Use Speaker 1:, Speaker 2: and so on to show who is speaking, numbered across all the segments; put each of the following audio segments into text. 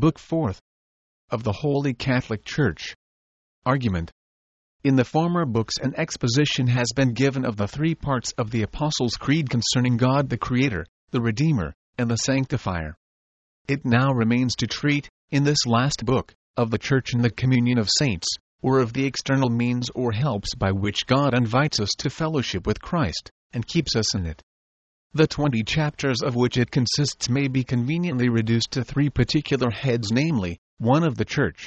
Speaker 1: Book 4 of the Holy Catholic Church. Argument. In the former books an exposition has been given of the three parts of the Apostles' Creed concerning God the Creator, the Redeemer, and the Sanctifier. It now remains to treat, in this last book, of the Church and the communion of saints, or of the external means or helps by which God invites us to fellowship with Christ, and keeps us in it. The 20 chapters of which it consists may be conveniently reduced to 3 particular heads, namely, 1 of the Church,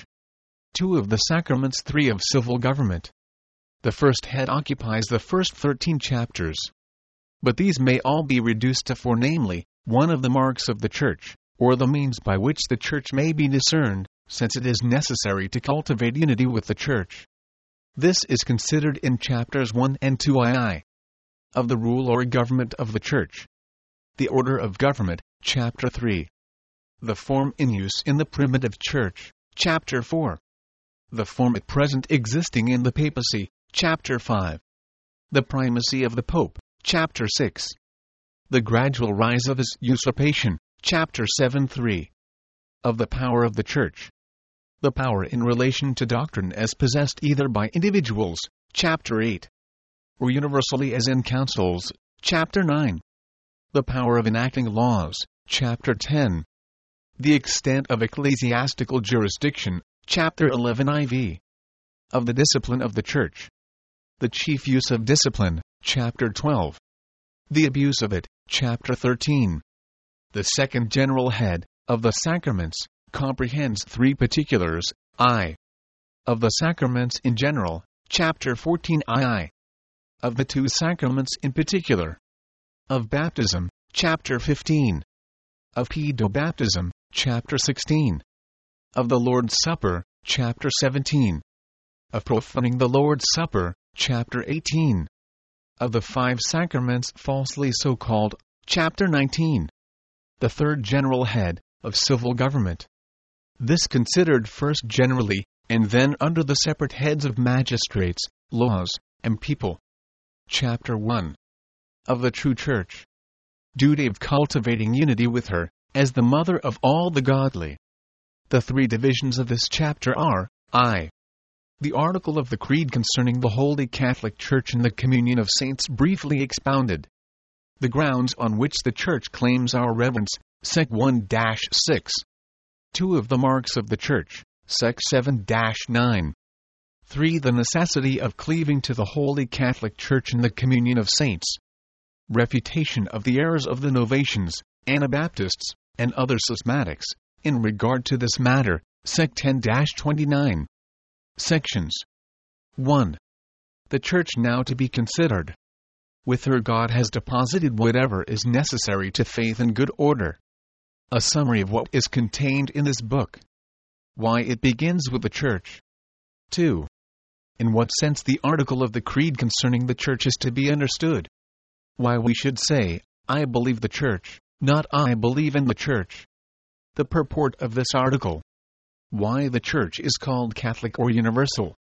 Speaker 1: 2 of the sacraments, 3 of civil government. The first head occupies the first 13 chapters. But these may all be reduced to 4, namely, 1 of the marks of the Church, or the means by which the Church may be discerned, since it is necessary to cultivate unity with the Church. This is considered in chapters 1 and 2 II. Of the rule or government of the Church. The order of government, chapter 3. The form in use in the primitive Church, chapter 4. The form at present existing in the papacy, chapter 5. The primacy of the Pope, chapter 6. The gradual rise of his usurpation, chapter 7-3. Of the power of the Church. The power in relation to doctrine as possessed either by individuals, chapter 8. Or universally as in councils, chapter 9. The power of enacting laws, chapter 10. The extent of ecclesiastical jurisdiction, chapter 11 IV. Of the discipline of the Church. The chief use of discipline, chapter 12. The abuse of it, chapter 13. The second general head, of the sacraments, comprehends 3 particulars, I. Of the sacraments in general, chapter 14 II. Of the 2 sacraments in particular. Of baptism, chapter 15. Of pedobaptism, chapter 16. Of the Lord's Supper, chapter 17. Of profaning the Lord's Supper, chapter 18. Of the 5 sacraments falsely so called, chapter 19. The third general head, of civil government. This considered first generally, and then under the separate heads of magistrates, laws, and people. Chapter 1. Of the true Church. Duty of cultivating unity with her, as the mother of all the godly. The 3 divisions of this chapter are, I. The article of the Creed concerning the Holy Catholic Church and the communion of saints briefly expounded. The grounds on which the Church claims our reverence, Sec 1-6. 2 of the marks of the Church, Sec 7-9. 3. The necessity of cleaving to the Holy Catholic Church and the communion of saints. Refutation of the errors of the Novatians, Anabaptists, and other schismatics, in regard to this matter, Sec 10-29. Sections. 1. The Church now to be considered. With her God has deposited whatever is necessary to faith and good order. A summary of what is contained in this book. Why it begins with the Church. 2. In what sense the article of the Creed concerning the Church is to be understood. Why we should say, I believe the Church, not I believe in the Church. The purport of this article. Why the Church is called Catholic or Universal.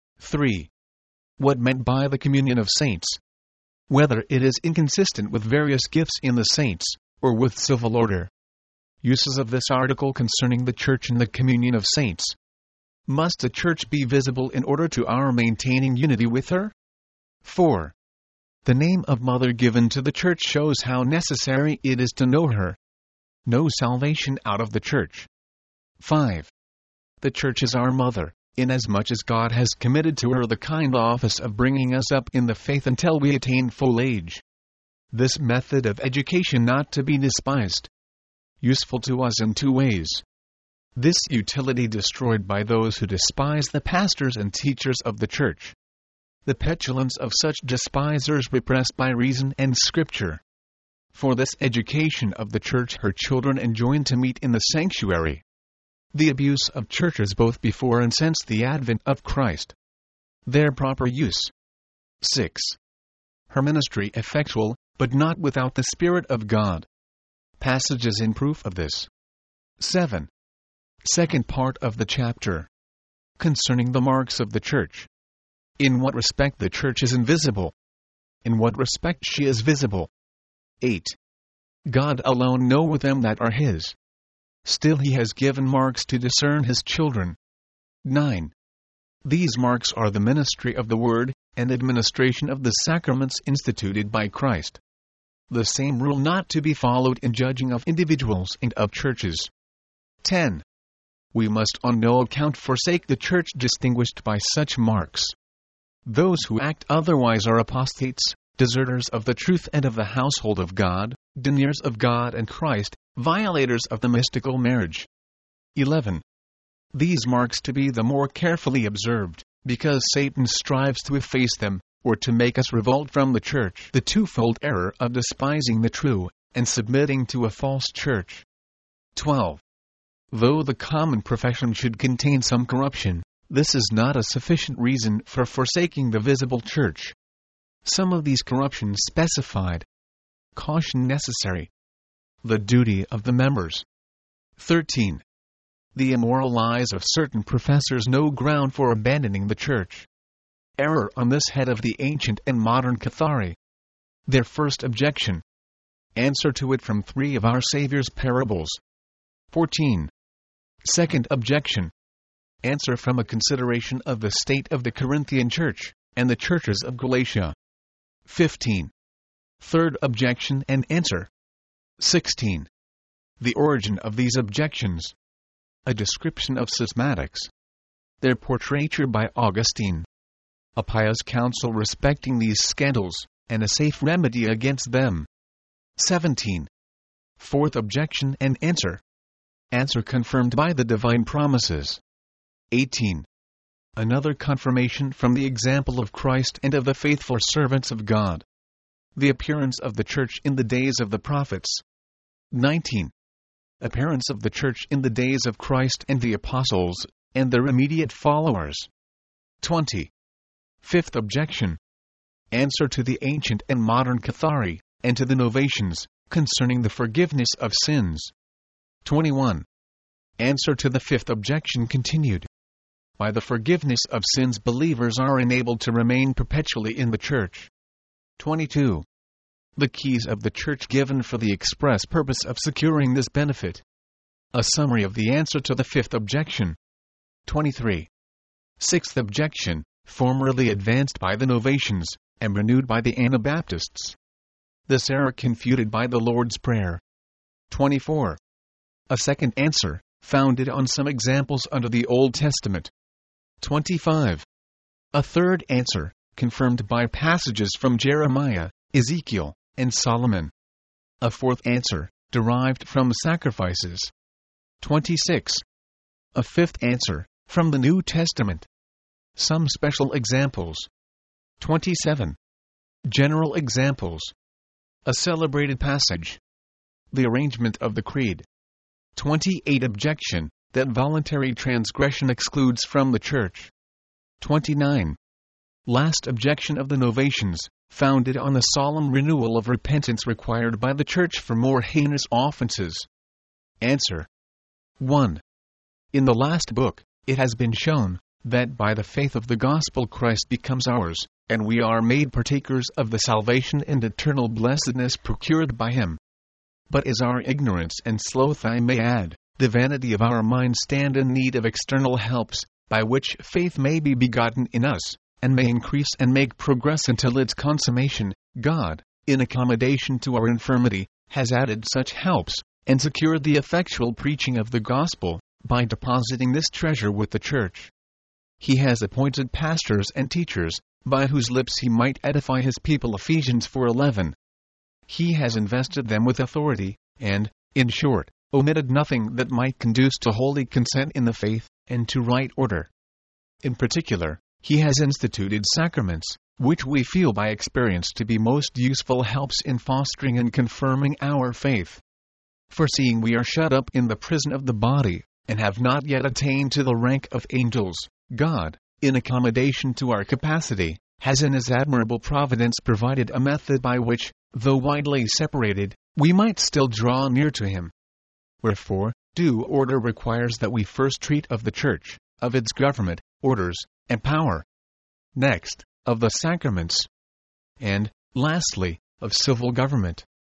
Speaker 1: 3. What meant by the communion of saints. Whether it is inconsistent with various gifts in the saints, or with civil order. Uses of this article concerning the Church and the communion of saints. Must the Church be visible in order to our maintaining unity with her? 4. The name of Mother given to the Church shows how necessary it is to know her. No salvation out of the Church. 5. The Church is our mother, inasmuch as God has committed to her the kind office of bringing us up in the faith until we attain full age. This method of education not to be despised. Useful to us in 2 ways. This utility destroyed by those who despise the pastors and teachers of the Church. The petulance of such despisers repressed by reason and Scripture. For this education of the Church her children enjoin to meet in the sanctuary. The abuse of churches both before and since the advent of Christ. Their proper use. 6. Her ministry effectual, but not without the Spirit of God. Passages in proof of this. 7. Second part of the chapter. Concerning the marks of the Church. In what respect the Church is invisible. In what respect she is visible. 8. God alone knoweth them that are his. still he has given marks to discern his children. 9. These marks are the ministry of the Word, and administration of the sacraments instituted by Christ. The same rule not to be followed in judging of individuals and of churches. 10. We must on no account forsake the church distinguished by such marks. Those who act otherwise are apostates, deserters of the truth and of the household of God, deniers of God and Christ, violators of the mystical marriage. 11. These marks to be the more carefully observed, because Satan strives to efface them, or to make us revolt from the church. The twofold error of despising the true, and submitting to a false church. 12. Though the common profession should contain some corruption, this is not a sufficient reason for forsaking the visible church. Some of these corruptions specified. Caution necessary. The duty of the members. 13. The immoral lies of certain professors no ground for abandoning the church. Error on this head of the ancient and modern Cathari. Their first objection. Answer to it from 3 of our Saviour's parables. 14. Second objection. Answer from a consideration of the state of the Corinthian church, and the churches of Galatia. 15. Third objection and answer. 16. The origin of these objections. A description of schismatics. Their portraiture by Augustine. A pious counsel respecting these scandals, and a safe remedy against them. 17. Fourth objection and answer. Answer confirmed by the divine promises. 18. Another confirmation from the example of Christ and of the faithful servants of God. The appearance of the church in the days of the prophets. 19. Appearance of the church in the days of Christ and the apostles, and their immediate followers. 20. Fifth objection. Answer to the ancient and modern Cathari, and to the Novatians, concerning the forgiveness of sins. 21. Answer to the fifth objection continued. By the forgiveness of sins believers are enabled to remain perpetually in the church. 22. The keys of the church given for the express purpose of securing this benefit. A summary of the answer to the fifth objection. 23. Sixth objection, formerly advanced by the Novatians, and renewed by the Anabaptists. This error confuted by the Lord's Prayer. 24. A second answer, founded on some examples under the Old Testament. 25. A third answer, confirmed by passages from Jeremiah, Ezekiel, and Solomon. A fourth answer, derived from sacrifices. 26. A fifth answer, from the New Testament. Some special examples. 27. General examples. A celebrated passage. The arrangement of the Creed. 28. Objection, that voluntary transgression excludes from the Church. 29. Last objection of the Novatians, founded on the solemn renewal of repentance required by the Church for more heinous offenses. Answer. 1. In the last book, it has been shown that by the faith of the gospel Christ becomes ours, and we are made partakers of the salvation and eternal blessedness procured by him. But as our ignorance and sloth, I may add, the vanity of our minds stand in need of external helps, by which faith may be begotten in us, and may increase and make progress until its consummation, God, in accommodation to our infirmity, has added such helps, and secured the effectual preaching of the gospel, by depositing this treasure with the Church. He has appointed pastors and teachers, by whose lips he might edify his people. Ephesians 4:11. He has invested them with authority, and, in short, omitted nothing that might conduce to holy consent in the faith, and to right order. In particular, he has instituted sacraments, which we feel by experience to be most useful helps in fostering and confirming our faith. For seeing we are shut up in the prison of the body, and have not yet attained to the rank of angels, God, in accommodation to our capacity, has in his admirable providence provided a method by which, though widely separated, we might still draw near to him. Wherefore, due order requires that we first treat of the Church, of its government, orders, and power. Next, of the sacraments. And, lastly, of civil government.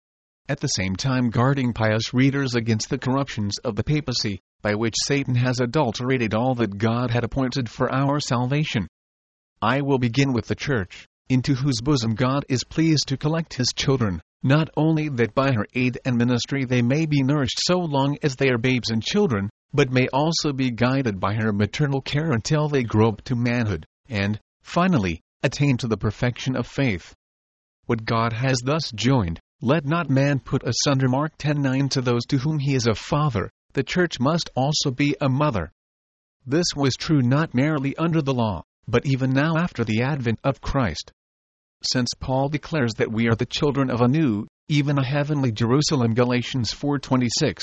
Speaker 1: at the same time guarding pious readers against the corruptions of the papacy, by which Satan has adulterated all that God had appointed for our salvation. I will begin with the Church, into whose bosom God is pleased to collect His children, not only that by her aid and ministry they may be nourished so long as they are babes and children, but may also be guided by her maternal care until they grow up to manhood, and, finally, attain to the perfection of faith. What God has thus joined, let not man put asunder. Mark 10:9. To those to whom He is a father, the Church must also be a mother. This was true not merely under the law, but even now after the advent of Christ. Since Paul declares that we are the children of a new, even a heavenly Jerusalem, Galatians 4:26.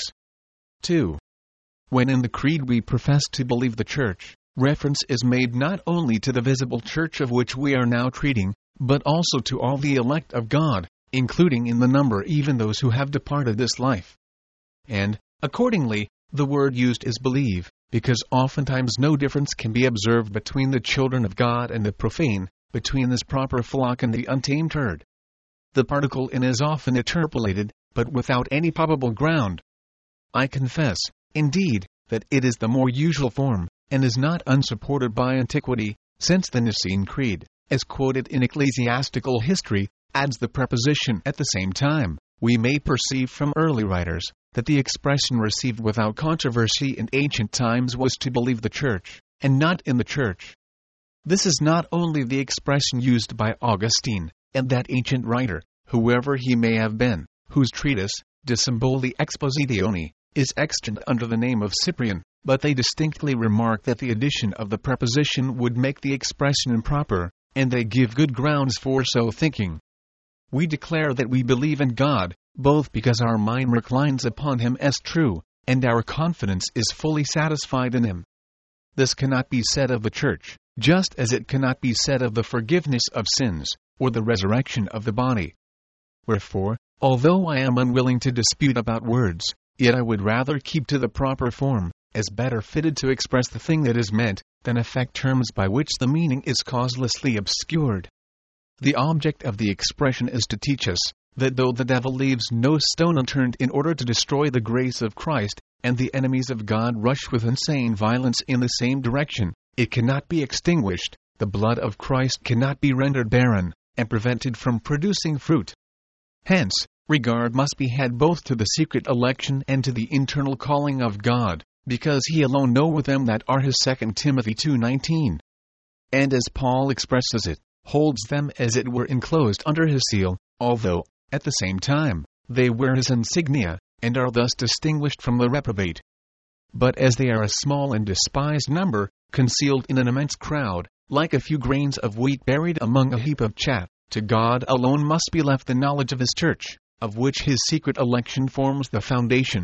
Speaker 1: 2. When in the Creed we profess to believe the Church, reference is made not only to the visible Church of which we are now treating, but also to all the elect of God, including in the number even those who have departed this life. And, accordingly, the word used is believe, because oftentimes no difference can be observed between the children of God and the profane, between this proper flock and the untamed herd. The particle in is often interpolated, but without any probable ground. I confess, indeed, that it is the more usual form, and is not unsupported by antiquity, since the Nicene Creed, as quoted in ecclesiastical history, adds the preposition at the same time. We may perceive from early writers that the expression received without controversy in ancient times was to believe the Church, and not in the Church. This is not only the expression used by Augustine, and that ancient writer, whoever he may have been, whose treatise, De Symboli Expositione, is extant under the name of Cyprian, but they distinctly remark that the addition of the preposition would make the expression improper, and they give good grounds for so thinking. We declare that we believe in God, both because our mind reclines upon Him as true, and our confidence is fully satisfied in Him. This cannot be said of the Church, just as it cannot be said of the forgiveness of sins, or the resurrection of the body. Wherefore, although I am unwilling to dispute about words, yet I would rather keep to the proper form, as better fitted to express the thing that is meant, than affect terms by which the meaning is causelessly obscured. The object of the expression is to teach us, that though the devil leaves no stone unturned in order to destroy the grace of Christ, and the enemies of God rush with insane violence in the same direction, it cannot be extinguished, the blood of Christ cannot be rendered barren, and prevented from producing fruit. Hence, regard must be had both to the secret election and to the internal calling of God, because He alone knoweth them that are His. 2 Timothy 2:19. And as Paul expresses it, holds them as it were enclosed under His seal, although, at the same time, they wear His insignia, and are thus distinguished from the reprobate. But as they are a small and despised number, concealed in an immense crowd, like a few grains of wheat buried among a heap of chaff, to God alone must be left the knowledge of His Church, of which His secret election forms the foundation.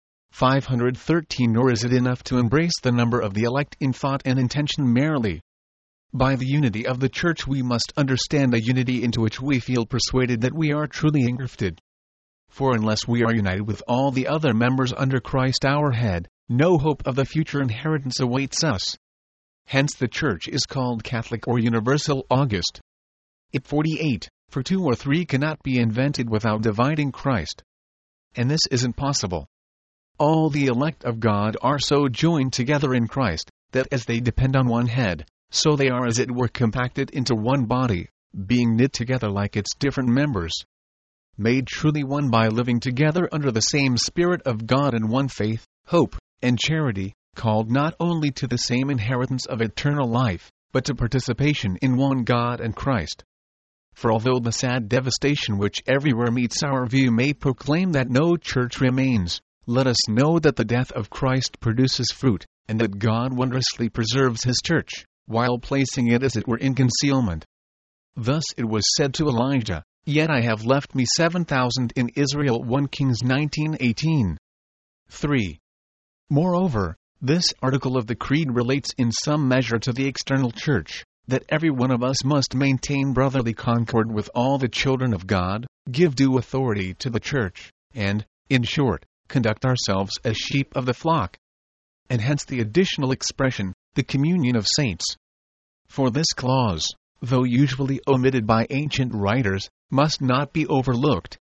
Speaker 1: 513. Nor is it enough to embrace the number of the elect in thought and intention merely. By the unity of the Church we must understand a unity into which we feel persuaded that we are truly engrafted. For unless we are united with all the other members under Christ our head, no hope of the future inheritance awaits us. Hence the Church is called Catholic or Universal. August. Ep. 48, for 2 or 3 cannot be invented without dividing Christ. And this isn't possible. All the elect of God are so joined together in Christ, that as they depend on one head, so they are as it were compacted into one body, being knit together like its different members. Made truly one by living together under the same Spirit of God in one faith, hope, and charity, called not only to the same inheritance of eternal life, but to participation in one God and Christ. For although the sad devastation which everywhere meets our view may proclaim that no church remains, let us know that the death of Christ produces fruit, and that God wondrously preserves His church, while placing it as it were in concealment. Thus it was said to Elijah, "Yet I have left me 7,000 in Israel." 1 Kings 19:18. 3. Moreover, this article of the Creed relates in some measure to the external church, that every one of us must maintain brotherly concord with all the children of God, give due authority to the church, and, in short, conduct ourselves as sheep of the flock. And hence the additional expression, the communion of saints. For this clause, though usually omitted by ancient writers, must not be overlooked,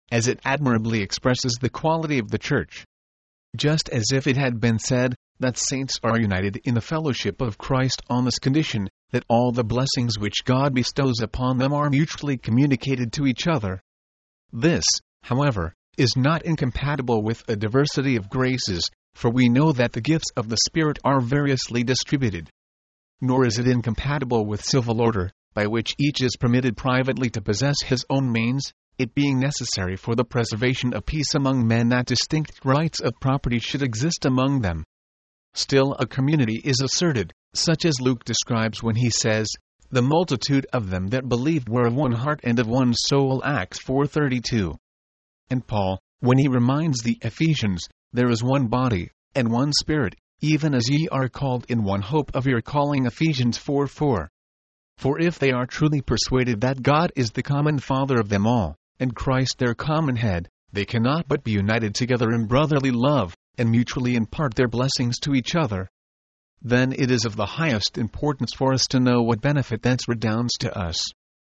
Speaker 1: as it admirably expresses the quality of the Church. Just as if it had been said, that saints are united in the fellowship of Christ on this condition, that all the blessings which God bestows upon them are mutually communicated to each other. This, however, is not incompatible with a diversity of graces, for we know that the gifts of the Spirit are variously distributed. Nor is it incompatible with civil order, by which each is permitted privately to possess his own means, it being necessary for the preservation of peace among men that distinct rights of property should exist among them. Still a community is asserted, such as Luke describes when he says, "The multitude of them that believed were of one heart and of one soul," Acts 4:32. And Paul, when he reminds the Ephesians, "There is one body, and one Spirit, even as ye are called in one hope of your calling," Ephesians 4:4. For if they are truly persuaded that God is the common Father of them all, and Christ their common head, they cannot but be united together in brotherly love, and mutually impart their blessings to each other. Then it is of the highest importance for us to know what benefit thence redounds to us.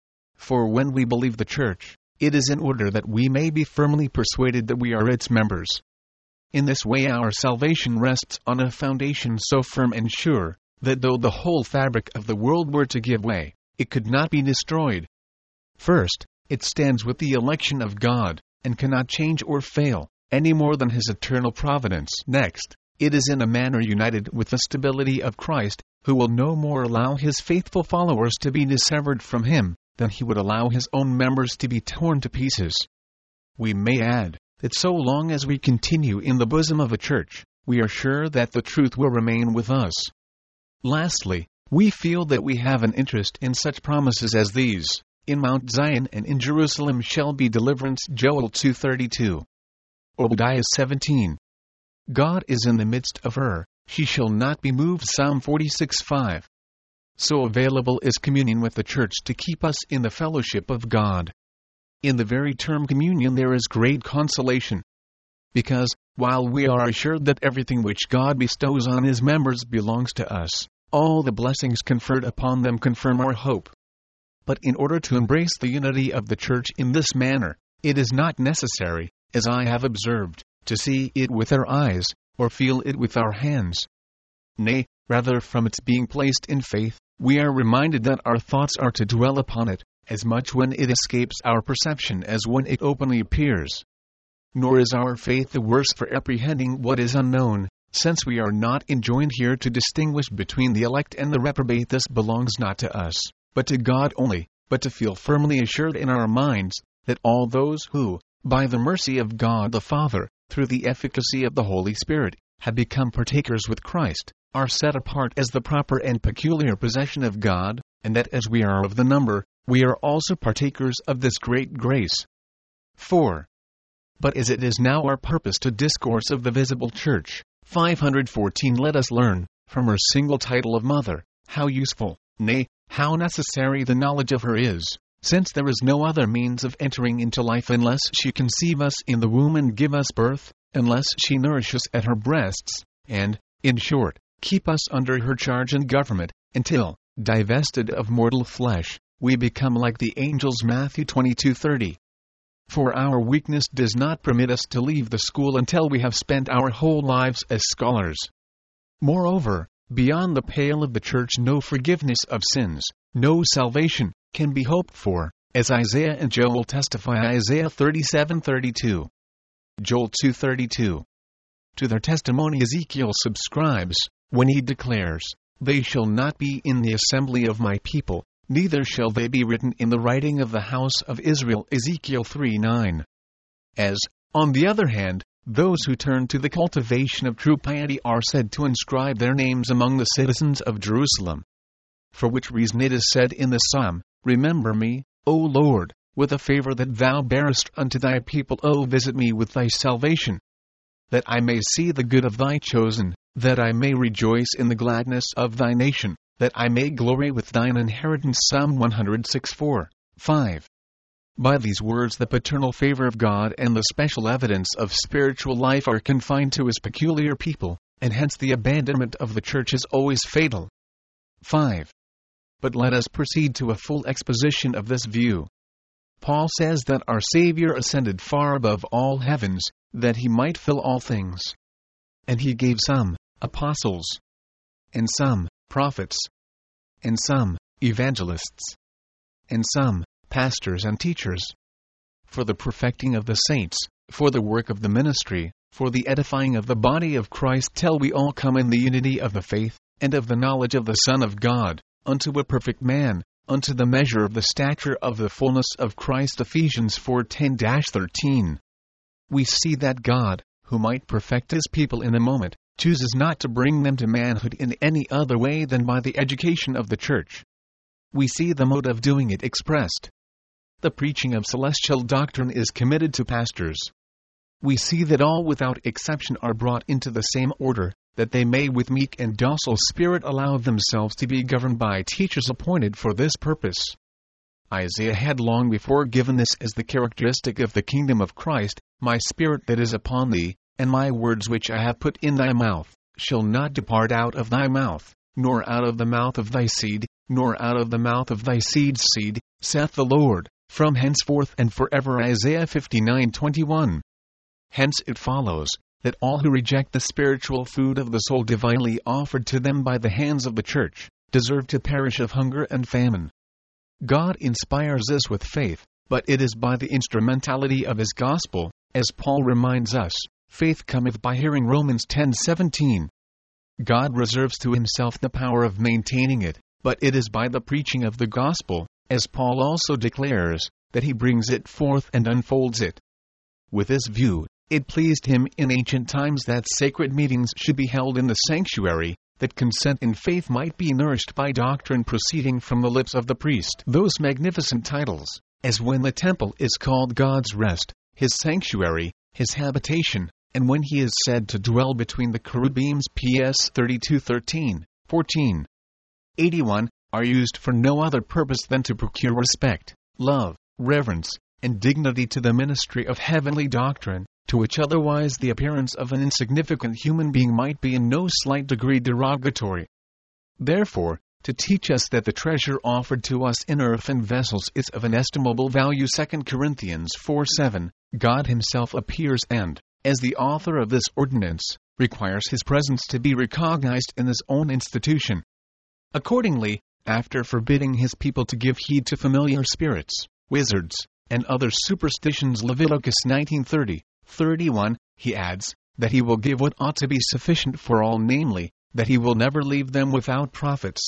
Speaker 1: For when we believe the Church, it is in order that we may be firmly persuaded that we are its members. In this way our salvation rests on a foundation so firm and sure, that though the whole fabric of the world were to give way, it could not be destroyed. First, it stands with the election of God, and cannot change or fail, any more than his eternal providence. Next, it is in a manner united with the stability of Christ, who will no more allow his faithful followers to be dissevered from him, than he would allow his own members to be torn to pieces. We may add, that so long as we continue in the bosom of a church, we are sure that the truth will remain with us. Lastly, we feel that we have an interest in such promises as these: "In Mount Zion and in Jerusalem shall be deliverance," Joel 2:32. Obadiah 17. "God is in the midst of her, she shall not be moved," Psalm 46:5. So available is communion with the Church to keep us in the fellowship of God. In the very term communion there is great consolation. Because, while we are assured that everything which God bestows on his members belongs to us, all the blessings conferred upon them confirm our hope. But in order to embrace the unity of the Church in this manner, it is not necessary, as I have observed, to see it with our eyes, or feel it with our hands. Nay, rather from its being placed in faith, we are reminded that our thoughts are to dwell upon it, as much when it escapes our perception as when it openly appears. Nor is our faith the worse for apprehending what is unknown, since we are not enjoined here to distinguish between the elect and the reprobate. This belongs not to us, but to God only, but to feel firmly assured in our minds, that all those who, by the mercy of God the Father, through the efficacy of the Holy Spirit, have become partakers with Christ, are set apart as the proper and peculiar possession of God, and that as we are of the number, we are also partakers of this great grace. 4. But as it is now our purpose to discourse of the visible Church, 514, let us learn, from her single title of Mother, how useful, nay, how necessary the knowledge of her is, since there is no other means of entering into life unless she conceive us in the womb and give us birth, unless she nourish us at her breasts, and, in short, keep us under her charge and government, until, divested of mortal flesh, we become like the angels. Matthew 22:30. For our weakness does not permit us to leave the school until we have spent our whole lives as scholars. Moreover, beyond the pale of the Church no forgiveness of sins, no salvation, can be hoped for, as Isaiah and Joel testify. Isaiah 37:32. Joel 2:32. To their testimony Ezekiel subscribes, when he declares, "They shall not be in the assembly of my people, neither shall they be written in the writing of the house of Israel." Ezekiel 3:9. As, on the other hand, those who turn to the cultivation of true piety are said to inscribe their names among the citizens of Jerusalem. For which reason it is said in the psalm, "Remember me, O Lord, with a favor that thou bearest unto thy people. O visit me with thy salvation, that I may see the good of thy chosen, that I may rejoice in the gladness of thy nation, that I may glory with thine inheritance." Psalm 106:4, 5. By these words the paternal favor of God and the special evidence of spiritual life are confined to his peculiar people, and hence the abandonment of the Church is always fatal. 5. But let us proceed to a full exposition of this view. Paul says that our Savior ascended far above all heavens, that he might fill all things. And he gave some apostles, and some prophets, and some evangelists, and some pastors and teachers, for the perfecting of the saints, for the work of the ministry, for the edifying of the body of Christ, till we all come in the unity of the faith, and of the knowledge of the Son of God, unto a perfect man, unto the measure of the stature of the fullness of Christ. Ephesians 4:10-13. We see that God, who might perfect his people in a moment, chooses not to bring them to manhood in any other way than by the education of the church. We see the mode of doing it expressed. The preaching of celestial doctrine is committed to pastors. We see that all without exception are brought into the same order, that they may with meek and docile spirit allow themselves to be governed by teachers appointed for this purpose. Isaiah had long before given this as the characteristic of the kingdom of Christ: "My spirit that is upon thee, and my words which I have put in thy mouth, shall not depart out of thy mouth, nor out of the mouth of thy seed, nor out of the mouth of thy seed's seed, saith the Lord, from henceforth and forever." Isaiah 59:21. Hence it follows that all who reject the spiritual food of the soul divinely offered to them by the hands of the church, deserve to perish of hunger and famine. God inspires us with faith, but it is by the instrumentality of his gospel, as Paul reminds us. Faith cometh by hearing, Romans 10:17. God reserves to himself the power of maintaining it, but it is by the preaching of the gospel, as Paul also declares, that he brings it forth and unfolds it. With this view, it pleased him in ancient times that sacred meetings should be held in the sanctuary, that consent in faith might be nourished by doctrine proceeding from the lips of the priest. Those magnificent titles, as when the temple is called God's rest, his sanctuary, his habitation, and when he is said to dwell between the cherubims, PS 32:13, 14. 81, are used for no other purpose than to procure respect, love, reverence, and dignity to the ministry of heavenly doctrine, to which otherwise the appearance of an insignificant human being might be in no slight degree derogatory. Therefore, to teach us that the treasure offered to us in earthen vessels is of inestimable value, 2 Corinthians 4:7, God himself appears and, as the author of this ordinance, requires his presence to be recognized in his own institution. Accordingly, after forbidding his people to give heed to familiar spirits, wizards, and other superstitions, Leviticus 19:30-31, he adds, that he will give what ought to be sufficient for all, namely, that he will never leave them without prophets.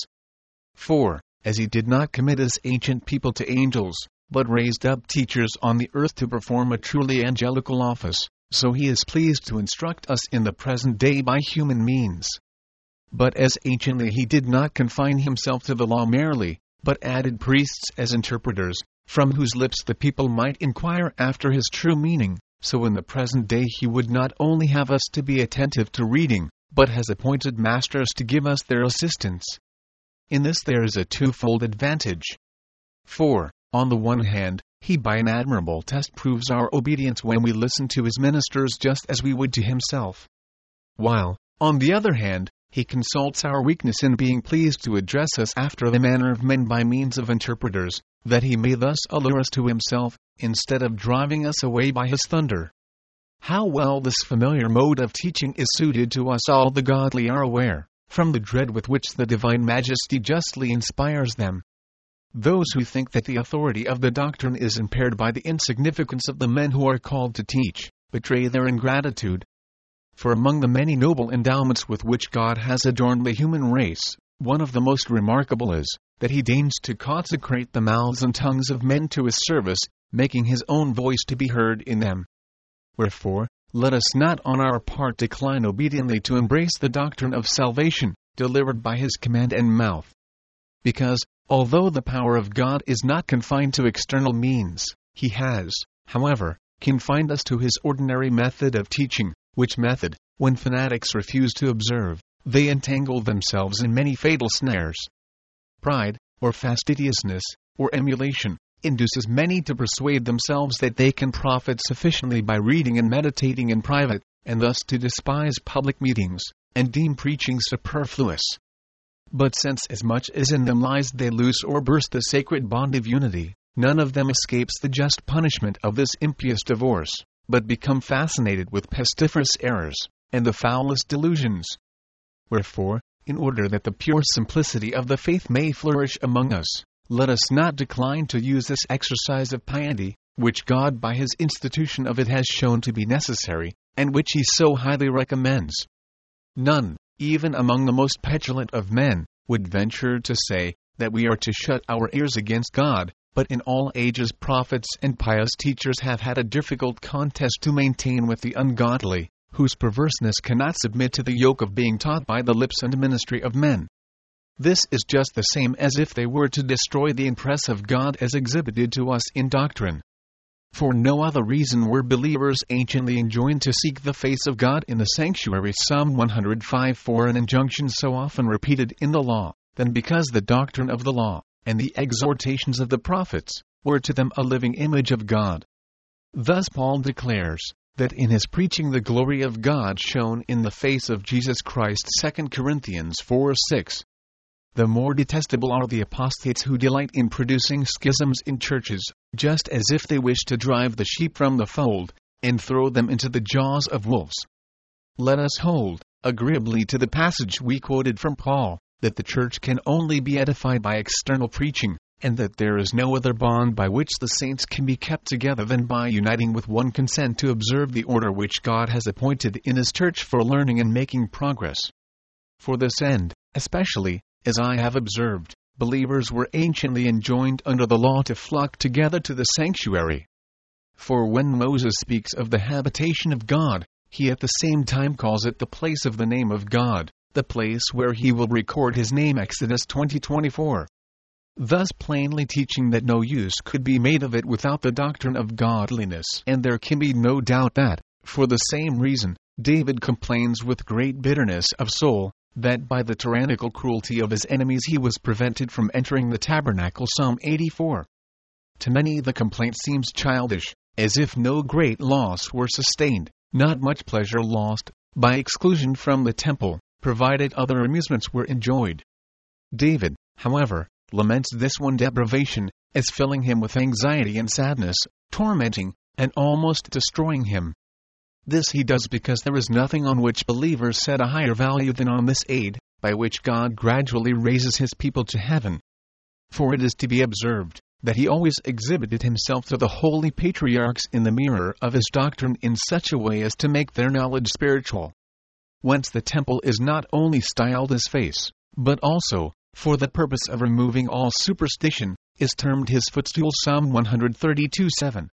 Speaker 1: 4. As he did not commit his ancient people to angels, but raised up teachers on the earth to perform a truly angelical office, so he is pleased to instruct us in the present day by human means. But as anciently he did not confine himself to the law merely, but added priests as interpreters, from whose lips the people might inquire after his true meaning, so in the present day he would not only have us to be attentive to reading, but has appointed masters to give us their assistance. In this there is a twofold advantage. 4. On the one hand, he by an admirable test proves our obedience when we listen to his ministers just as we would to himself. While, on the other hand, he consults our weakness in being pleased to address us after the manner of men by means of interpreters, that he may thus allure us to himself, instead of driving us away by his thunder. How well this familiar mode of teaching is suited to us all the godly are aware, from the dread with which the divine majesty justly inspires them. Those who think that the authority of the doctrine is impaired by the insignificance of the men who are called to teach, betray their ingratitude. For among the many noble endowments with which God has adorned the human race, one of the most remarkable is, that he deigns to consecrate the mouths and tongues of men to his service, making his own voice to be heard in them. Wherefore, let us not on our part decline obediently to embrace the doctrine of salvation, delivered by his command and mouth. Because, although the power of God is not confined to external means, he has, however, confined us to his ordinary method of teaching, which method, when fanatics refuse to observe, they entangle themselves in many fatal snares. Pride, or fastidiousness, or emulation, induces many to persuade themselves that they can profit sufficiently by reading and meditating in private, and thus to despise public meetings, and deem preaching superfluous. But since as much as in them lies they loose or burst the sacred bond of unity, None of them escapes the just punishment of this impious divorce, but become fascinated with pestiferous errors, and the foulest delusions. Wherefore, in order that the pure simplicity of the faith may flourish among us, let us not decline to use this exercise of piety, which God by His institution of it has shown to be necessary, and which He so highly recommends. None, even among the most petulant of men, would venture to say that we are to shut our ears against God, but in all ages prophets and pious teachers have had a difficult contest to maintain with the ungodly, whose perverseness cannot submit to the yoke of being taught by the lips and ministry of men. This is just the same as if they were to destroy the impress of God as exhibited to us in doctrine. For no other reason were believers anciently enjoined to seek the face of God in the sanctuary, Psalm 105:4, an injunction so often repeated in the law, than because the doctrine of the law, and the exhortations of the prophets, were to them a living image of God. Thus Paul declares, that in his preaching the glory of God shone in the face of Jesus Christ, 2 Corinthians 4:6. The more detestable are the apostates who delight in producing schisms in churches, just as if they wish to drive the sheep from the fold, and throw them into the jaws of wolves. Let us hold, agreeably to the passage we quoted from Paul, that the church can only be edified by external preaching, and that there is no other bond by which the saints can be kept together than by uniting with one consent to observe the order which God has appointed in His church for learning and making progress. For this end, especially, as I have observed, believers were anciently enjoined under the law to flock together to the sanctuary. For when Moses speaks of the habitation of God, he at the same time calls it the place of the name of God, the place where He will record His name, Exodus 20:24. Thus plainly teaching that no use could be made of it without the doctrine of godliness. And there can be no doubt that, for the same reason, David complains with great bitterness of soul, that by the tyrannical cruelty of his enemies he was prevented from entering the tabernacle, Psalm 84. To many the complaint seems childish, as if no great loss were sustained, not much pleasure lost, by exclusion from the temple, provided other amusements were enjoyed. David, however, laments this one deprivation, as filling him with anxiety and sadness, tormenting, and almost destroying him. This he does because there is nothing on which believers set a higher value than on this aid, by which God gradually raises His people to heaven. For it is to be observed, that He always exhibited Himself to the holy patriarchs in the mirror of His doctrine in such a way as to make their knowledge spiritual. Whence the temple is not only styled His face, but also, for the purpose of removing all superstition, is termed His footstool, Psalm 132:7.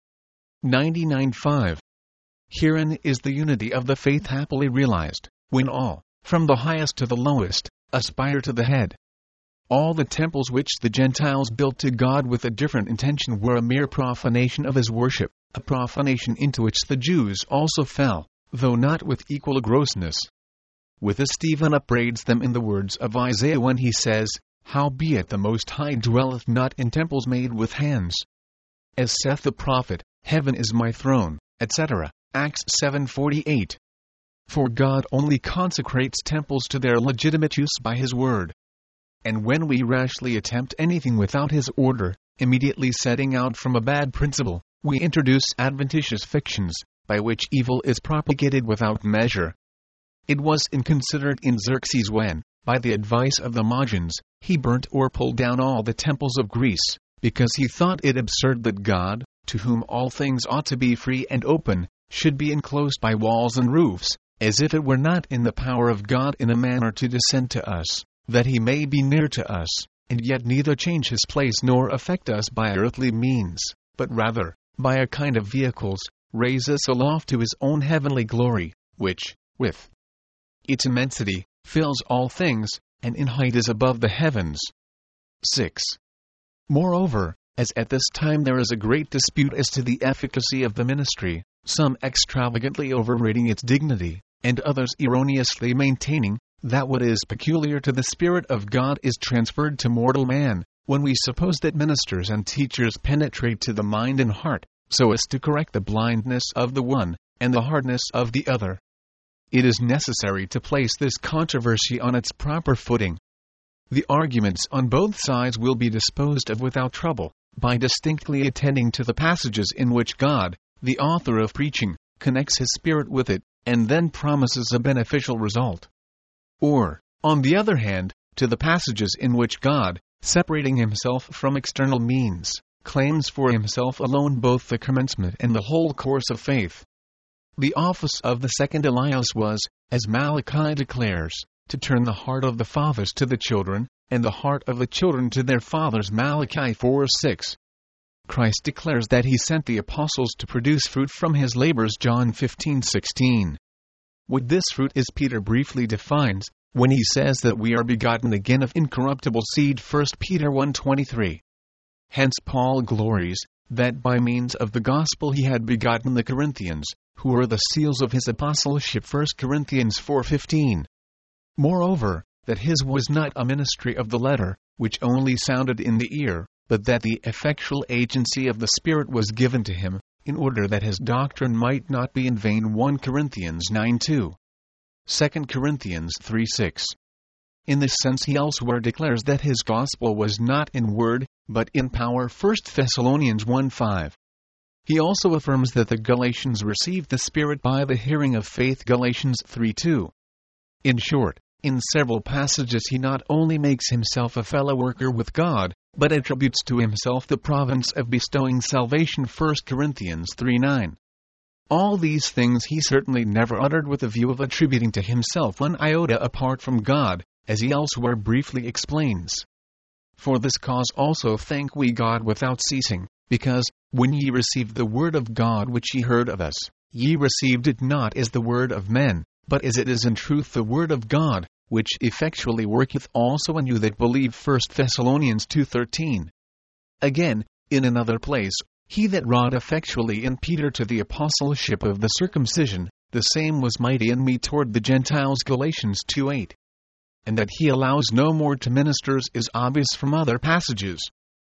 Speaker 1: 99:5. Herein is the unity of the faith happily realized, when all, from the highest to the lowest, aspire to the head. All the temples which the Gentiles built to God with a different intention were a mere profanation of His worship, a profanation into which the Jews also fell, though not with equal grossness. With this Stephen upbraids them in the words of Isaiah when he says, "Howbeit the Most High dwelleth not in temples made with hands. As saith the prophet, Heaven is my throne," etc. Acts 7:48. For God only consecrates temples to their legitimate use by His word. And when we rashly attempt anything without His order, immediately setting out from a bad principle, we introduce adventitious fictions, by which evil is propagated without measure. It was inconsiderate in Xerxes when, by the advice of the Magians, he burnt or pulled down all the temples of Greece, because he thought it absurd that God, to whom all things ought to be free and open, should be enclosed by walls and roofs, as if it were not in the power of God in a manner to descend to us, that He may be near to us, and yet neither change His place nor affect us by earthly means, but rather, by a kind of vehicles, raise us aloft to His own heavenly glory, which, with its immensity, fills all things, and in height is above the heavens. 6. Moreover, as at this time there is a great dispute as to the efficacy of the ministry, some extravagantly overrating its dignity, and others erroneously maintaining that what is peculiar to the Spirit of God is transferred to mortal man, when we suppose that ministers and teachers penetrate to the mind and heart, so as to correct the blindness of the one, and the hardness of the other. It is necessary to place this controversy on its proper footing. The arguments on both sides will be disposed of without trouble, by distinctly attending to the passages in which God, the author of preaching, connects His Spirit with it, and then promises a beneficial result. Or, on the other hand, to the passages in which God, separating Himself from external means, claims for Himself alone both the commencement and the whole course of faith. The office of the second Elias was, as Malachi declares, to turn the heart of the fathers to the children, and the heart of the children to their fathers. Malachi 4:6. Christ declares that He sent the apostles to produce fruit from His labors. John 15:16. What this fruit is, Peter briefly defines, when he says that we are begotten again of incorruptible seed. 1 Peter 1:23. Hence Paul glories, that by means of the gospel he had begotten the Corinthians, who were the seals of his apostleship. 1 Corinthians 4:15. Moreover, that his was not a ministry of the letter, which only sounded in the ear, but that the effectual agency of the Spirit was given to him, in order that his doctrine might not be in vain. 1 Corinthians 9:2. 2 Corinthians 3:6. In this sense he elsewhere declares that his gospel was not in word, but in power. 1 Thessalonians 1:5. He also affirms that the Galatians received the Spirit by the hearing of faith. Galatians 3:2. In short, in several passages he not only makes himself a fellow worker with God, but attributes to himself the province of bestowing salvation. 1 Corinthians 3:9. All these things he certainly never uttered with the view of attributing to himself one iota apart from God, as he elsewhere briefly explains. For this cause also thank we God without ceasing, because, when ye received the word of God which ye heard of us, ye received it not as the word of men, but as it is in truth the word of God, which effectually worketh also in you that believe. 1 Thessalonians 2:13. Again, in another place, he that wrought effectually in Peter to the apostleship of the circumcision, the same was mighty in me toward the Gentiles. Galatians 2:8. And that he allows no more to ministers is obvious from other passages.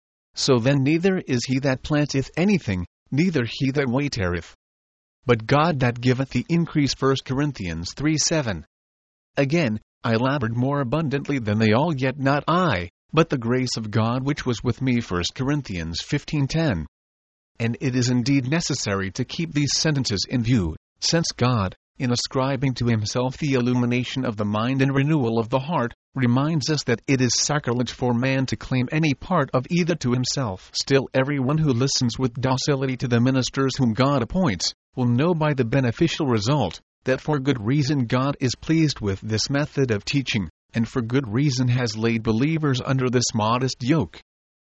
Speaker 1: So then neither is he that planteth anything, neither he that waitereth, but God that giveth the increase. 1 Corinthians 3:7. Again, I labored more abundantly than they all, yet not I, but the grace of God which was with me. 1 Corinthians 15:10. And it is indeed necessary to keep these sentences in view, since God, in ascribing to himself the illumination of the mind and renewal of the heart, reminds us that it is sacrilege for man to claim any part of either to himself. Still, everyone who listens with docility to the ministers whom God appoints, will know by the beneficial result, that for good reason God is pleased with this method of teaching, and for good reason has laid believers under this modest yoke.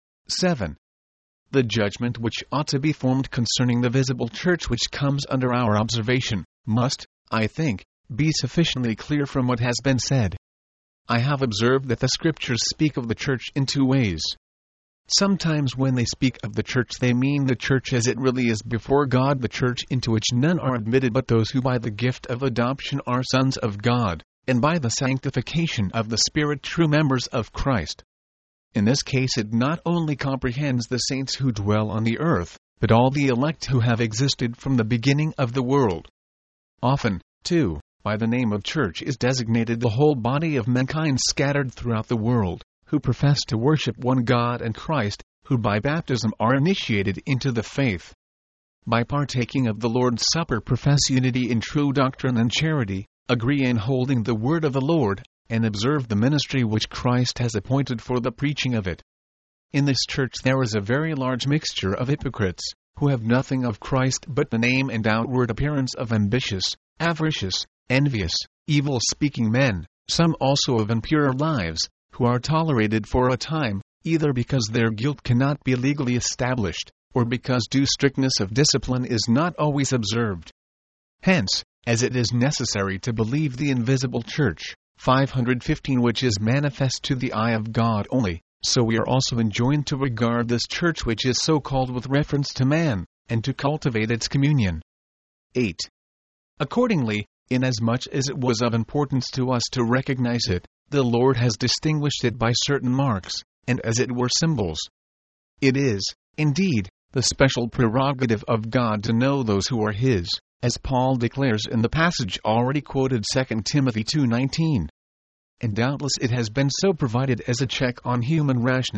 Speaker 1: 7. The judgment which ought to be formed concerning the visible church which comes under our observation, must, I think, be sufficiently clear from what has been said. I have observed that the Scriptures speak of the church in two ways. Sometimes when they speak of the church they mean the church as it really is before God, the church into which none are admitted but those who by the gift of adoption are sons of God, and by the sanctification of the Spirit true members of Christ. In this case it not only comprehends the saints who dwell on the earth, but all the elect who have existed from the beginning of the world. Often, too, by the name of church is designated the whole body of mankind scattered throughout the world, who profess to worship one God and Christ, who by baptism are initiated into the faith. By partaking of the Lord's Supper profess unity in true doctrine and charity, agree in holding the word of the Lord, and observe the ministry which Christ has appointed for the preaching of it. In this church there is a very large mixture of hypocrites, who have nothing of Christ but the name and outward appearance of ambitious, avaricious, envious, evil-speaking men, some also of impure lives, who are tolerated for a time, either because their guilt cannot be legally established, or because due strictness of discipline is not always observed. Hence, as it is necessary to believe the invisible church, 515, which is manifest to the eye of God only, so we are also enjoined to regard this church which is so called with reference to man, and to cultivate its communion. 8. Accordingly, inasmuch as it was of importance to us to recognize it, the Lord has distinguished it by certain marks, and as it were symbols. It is, indeed, the special prerogative of God to know those who are His, as Paul declares in the passage already quoted, 2 Timothy 2:19. And doubtless it has been so provided as a check on human rashness,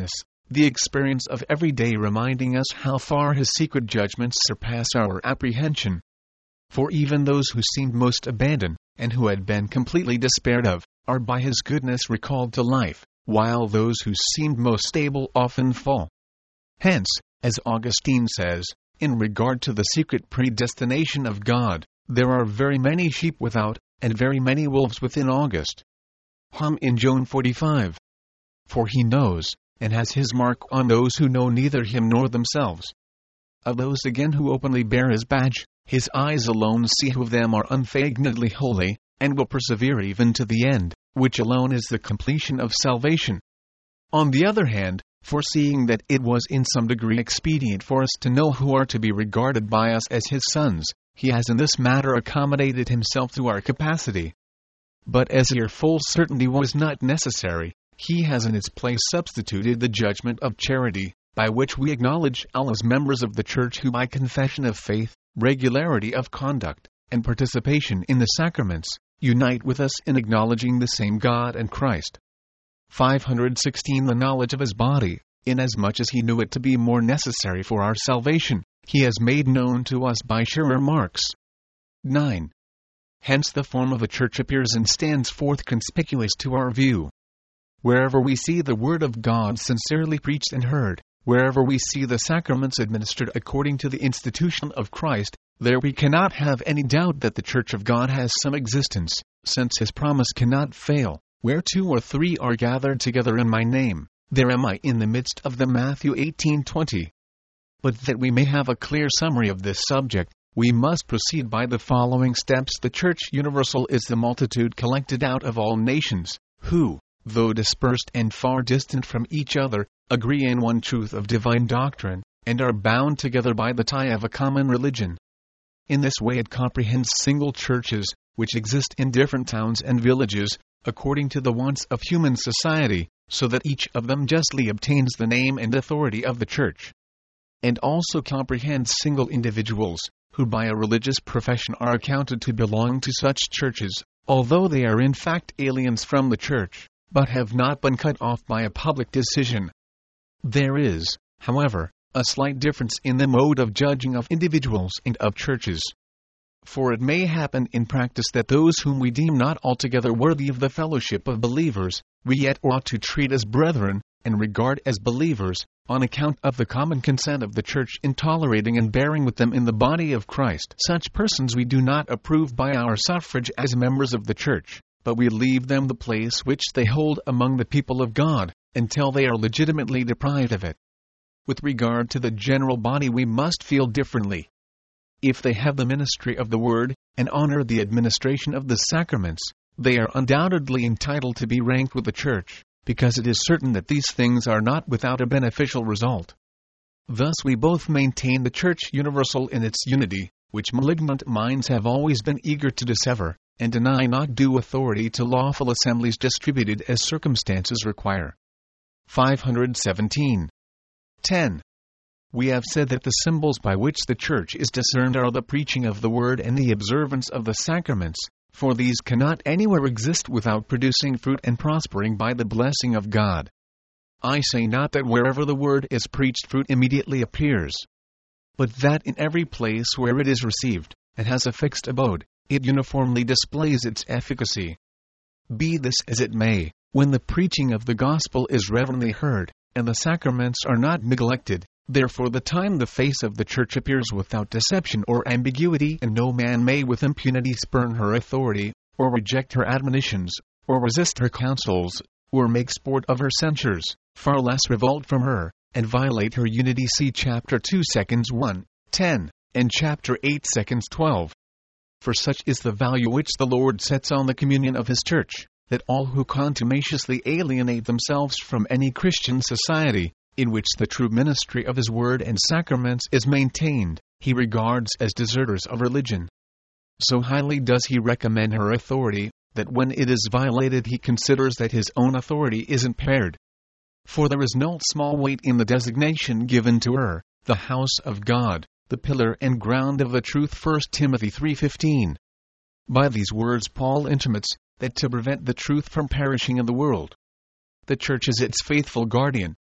Speaker 1: the experience of every day reminding us how far His secret judgments surpass our apprehension. For even those who seemed most abandoned, and who had been completely despaired of, are by His goodness recalled to life, while those who seemed most stable often fall. Hence, as Augustine says, in regard to the secret predestination of God, there are very many sheep without, and very many wolves within August. In John 45. For He knows, and has His mark on those who know neither Him nor themselves. Of those again who openly bear His badge, His eyes alone see who of them are unfeignedly holy, and will persevere even to the end, which alone is the completion of salvation. On the other hand, foreseeing that it was in some degree expedient for us to know who are to be regarded by us as His sons, He has in this matter accommodated Himself to our capacity. But as here full certainty was not necessary, He has in its place substituted the judgment of charity, by which we acknowledge all as members of the Church who by confession of faith, regularity of conduct, and participation in the sacraments, unite with us in acknowledging the same God and Christ. 516 The knowledge of His body, inasmuch as He knew it to be more necessary for our salvation, He has made known to us by surer marks. 9. Hence the form of a church appears and stands forth conspicuous to our view. Wherever we see the Word of God sincerely preached and heard, wherever we see the sacraments administered according to the institution of Christ, there we cannot have any doubt that the Church of God has some existence, since His promise cannot fail, where 2 or 3 are gathered together in my name, there am I in the midst of them. Matthew 18:20. But that we may have a clear summary of this subject, we must proceed by the following steps. The Church universal is the multitude collected out of all nations, who, though dispersed and far distant from each other, agree in one truth of divine doctrine, and are bound together by the tie of a common religion. In this way it comprehends single churches, which exist in different towns and villages, according to the wants of human society, so that each of them justly obtains the name and authority of the Church. And also comprehends single individuals, who by a religious profession are accounted to belong to such churches, although they are in fact aliens from the Church, but have not been cut off by a public decision. There is, however, a slight difference in the mode of judging of individuals and of churches. For it may happen in practice that those whom we deem not altogether worthy of the fellowship of believers, we yet ought to treat as brethren, and regard as believers, on account of the common consent of the Church in tolerating and bearing with them in the body of Christ. Such persons we do not approve by our suffrage as members of the Church, but we leave them the place which they hold among the people of God, until they are legitimately deprived of it. With regard to the general body we must feel differently. If they have the ministry of the Word, and honor the administration of the sacraments, they are undoubtedly entitled to be ranked with the Church, because it is certain that these things are not without a beneficial result. Thus we both maintain the Church universal in its unity, which malignant minds have always been eager to dissever, and deny not due authority to lawful assemblies distributed as circumstances require. 517. 10. We have said that the symbols by which the Church is discerned are the preaching of the Word and the observance of the sacraments, for these cannot anywhere exist without producing fruit and prospering by the blessing of God. I say not that wherever the Word is preached fruit immediately appears, but that in every place where it is received, and has a fixed abode, it uniformly displays its efficacy. Be this as it may, when the preaching of the gospel is reverently heard, and the sacraments are not neglected, there for the time the face of the Church appears without deception or ambiguity, and no man may with impunity spurn her authority, or reject her admonitions, or resist her counsels, or make sport of her censures, far less revolt from her, and violate her unity. See chapter 2 seconds 1, 10, and chapter 8 seconds 12. For such is the value which the Lord sets on the communion of His Church, that all who contumaciously alienate themselves from any Christian society, in which the true ministry of His Word and sacraments is maintained, He regards as deserters of religion. So highly does He recommend her authority, that when it is violated He considers that His own authority is impaired. For there is no small weight in the designation given to her, the house of God, the pillar and ground of the truth. 1 Timothy 3:15. By these words Paul intimates that to prevent the truth from perishing in the world, the Church is its faithful guardian,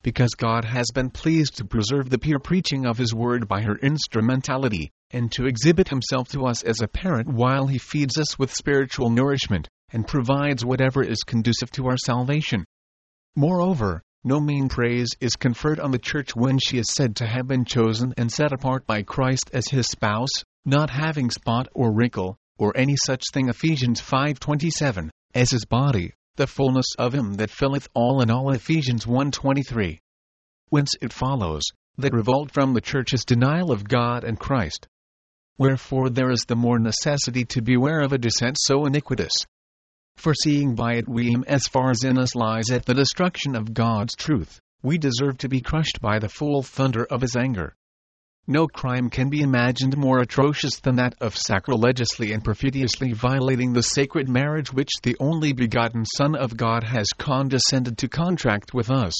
Speaker 1: because God has been pleased to preserve the pure preaching of His word by her instrumentality, and to exhibit Himself to us as a parent while He feeds us with spiritual nourishment, and provides whatever is conducive to our salvation. Moreover, no mean praise is conferred on the Church when she is said to have been chosen and set apart by Christ as His spouse, not having spot or wrinkle, or any such thing. Ephesians 5:27, as His body, the fullness of Him that filleth all in all. Ephesians 1:23. Whence it follows, that revolt from the Church is denial of God and Christ. Wherefore there is the more necessity to beware of a dissent so iniquitous. For seeing by it we aim as far as in us lies at the destruction of God's truth, we deserve to be crushed by the full thunder of His anger. No crime can be imagined more atrocious than that of sacrilegiously and perfidiously violating the sacred marriage which the only begotten Son of God has condescended to contract with us.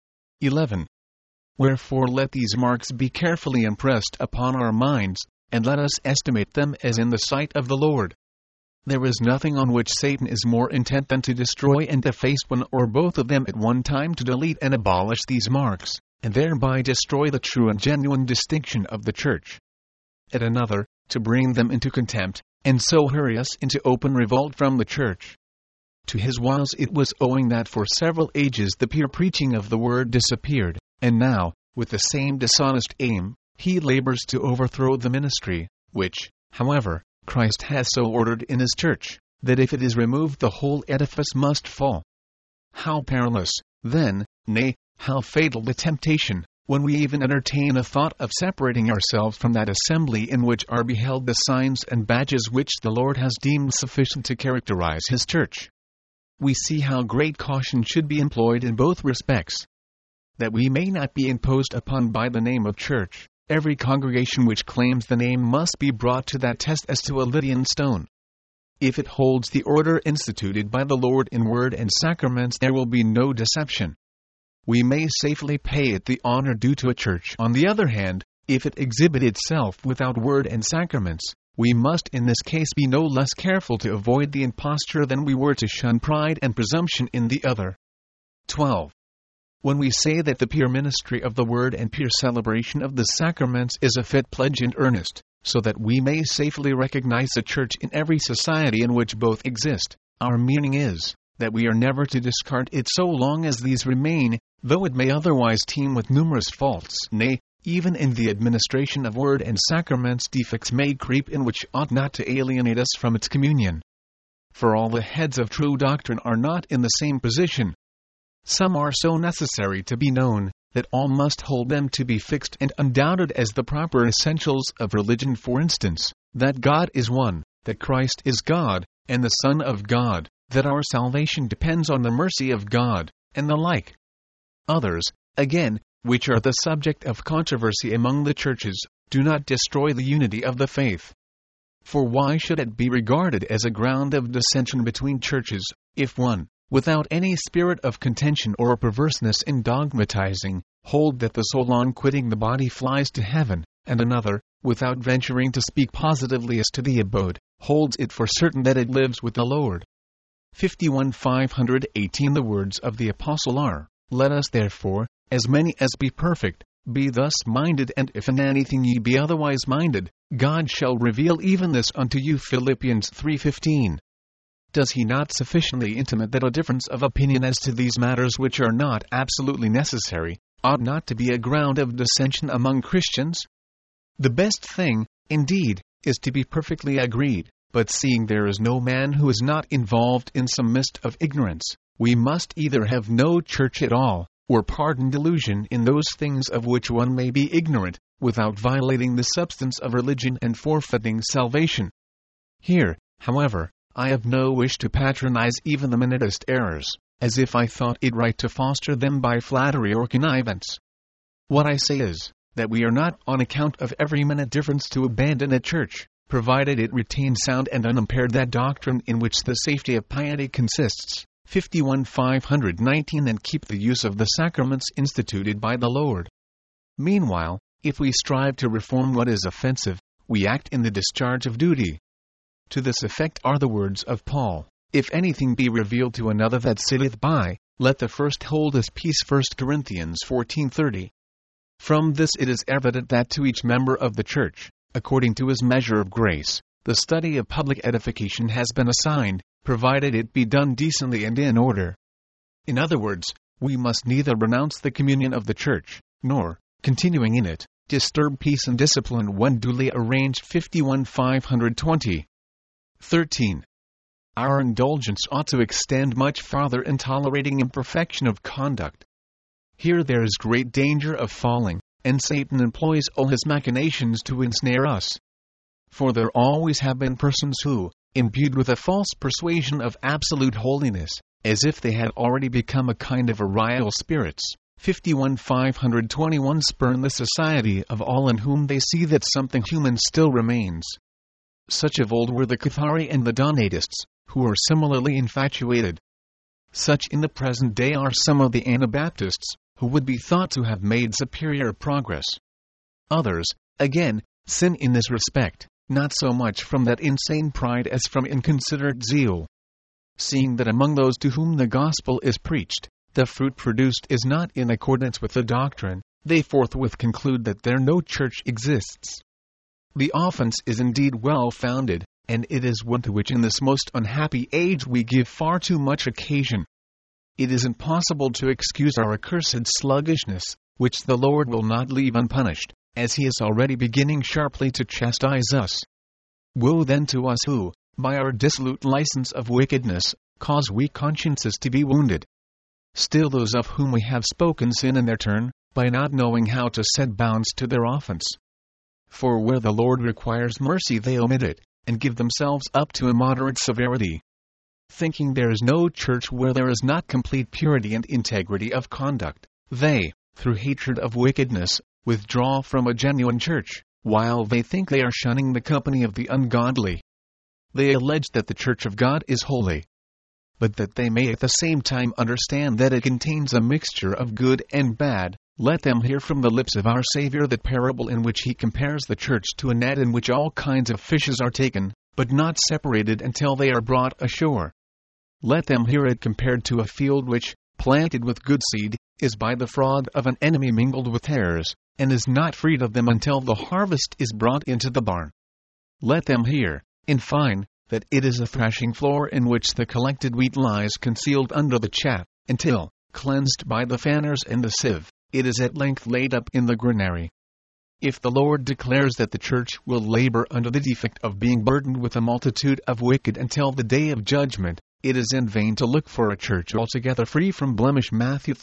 Speaker 1: 11. Wherefore let these marks be carefully impressed upon our minds, and let us estimate them as in the sight of the Lord. There is nothing on which Satan is more intent than to destroy and deface one or both of them at one time, to delete and abolish these marks, and thereby destroy the true and genuine distinction of the Church. At another, to bring them into contempt, and so hurry us into open revolt from the Church. To his wiles it was owing that for several ages the pure preaching of the Word disappeared, and now, with the same dishonest aim, he labors to overthrow the ministry, which, however, Christ has so ordered in His Church, that if it is removed the whole edifice must fall. How perilous, then, nay, how fatal the temptation, when we even entertain a thought of separating ourselves from that assembly in which are beheld the signs and badges which the Lord has deemed sufficient to characterize His Church. We see how great caution should be employed in both respects. That we may not be imposed upon by the name of Church, every congregation which claims the name must be brought to that test as to a Lydian stone. If it holds the order instituted by the Lord in word and sacraments, there will be no deception. We may safely pay it the honor due to a Church. On the other hand, if it exhibit itself without word and sacraments, we must in this case be no less careful to avoid the imposture than we were to shun pride and presumption in the other. 12. When we say that the pure ministry of the Word and pure celebration of the sacraments is a fit pledge and earnest, so that we may safely recognize the Church in every society in which both exist, our meaning is, that we are never to discard it so long as these remain, though it may otherwise teem with numerous faults. Nay, even in the administration of Word and sacraments defects may creep in which ought not to alienate us from its communion. For all the heads of true doctrine are not in the same position. Some are so necessary to be known, that all must hold them to be fixed and undoubted as the proper essentials of religion. For instance, that God is one, that Christ is God, and the Son of God, that our salvation depends on the mercy of God, and the like. Others, again, which are the subject of controversy among the churches, do not destroy the unity of the faith. For why should it be regarded as a ground of dissension between churches, if one, without any spirit of contention or perverseness in dogmatizing, hold that the soul on quitting the body flies to heaven, and another, without venturing to speak positively as to the abode, holds it for certain that it lives with the Lord? 51:518 The words of the Apostle are, "Let us therefore, as many as be perfect, be thus minded, and if in anything ye be otherwise minded, God shall reveal even this unto you." Philippians 3:15. Does he not sufficiently intimate that a difference of opinion as to these matters which are not absolutely necessary, ought not to be a ground of dissension among Christians? The best thing, indeed, is to be perfectly agreed, but seeing there is no man who is not involved in some mist of ignorance, we must either have no church at all, or pardon delusion in those things of which one may be ignorant, without violating the substance of religion and forfeiting salvation. Here, however, I have no wish to patronize even the minutest errors, as if I thought it right to foster them by flattery or connivance. What I say is, that we are not on account of every minute difference to abandon a church, provided it retain sound and unimpaired that doctrine in which the safety of piety consists. 51:519 And keep the use of the sacraments instituted by the Lord. Meanwhile, if we strive to reform what is offensive, we act in the discharge of duty. To this effect are the words of Paul, "If anything be revealed to another that sitteth by, Let the first hold his peace. 1 Corinthians 14:30. From this it is evident that to each member of the church, according to his measure of grace, the study of public edification has been assigned, provided it be done decently and in order. In other words, we must neither renounce the communion of the church, nor, continuing in it, disturb peace and discipline when duly arranged. 51:520. 13. Our indulgence ought to extend much farther in tolerating imperfection of conduct. Here there is great danger of falling, and Satan employs all his machinations to ensnare us. For there always have been persons who, imbued with a false persuasion of absolute holiness, as if they had already become a kind of ariel spirits, 51:521, spurn the society of all in whom they see that something human still remains. Such of old were the Cathari and the Donatists, who are similarly infatuated. Such in the present day are some of the Anabaptists, who would be thought to have made superior progress. Others, again, sin in this respect, not so much from that insane pride as from inconsiderate zeal. Seeing that among those to whom the gospel is preached, the fruit produced is not in accordance with the doctrine, they forthwith conclude that there no church exists. The offense is indeed well founded, and it is one to which in this most unhappy age we give far too much occasion. It is impossible to excuse our accursed sluggishness, which the Lord will not leave unpunished, as he is already beginning sharply to chastise us. Woe then to us who, by our dissolute license of wickedness, cause weak consciences to be wounded. Still those of whom we have spoken sin in their turn, by not knowing how to set bounds to their offense. For where the Lord requires mercy they omit it, and give themselves up to immoderate severity. Thinking there is no church where there is not complete purity and integrity of conduct, they, through hatred of wickedness, withdraw from a genuine church, while they think they are shunning the company of the ungodly. They allege that the church of God is holy, but that they may at the same time understand that it contains a mixture of good and bad. Let them hear from the lips of our Savior that parable in which he compares the church to a net in which all kinds of fishes are taken, but not separated until they are brought ashore. Let them hear it compared to a field which, planted with good seed, is by the fraud of an enemy mingled with tares, and is not freed of them until the harvest is brought into the barn. Let them hear, in fine, that it is a thrashing floor in which the collected wheat lies concealed under the chaff, until, cleansed by the fanners and the sieve, it is at length laid up in the granary. If the Lord declares that the church will labor under the defect of being burdened with a multitude of wicked until the day of judgment, it is in vain to look for a church altogether free from blemish. Matthew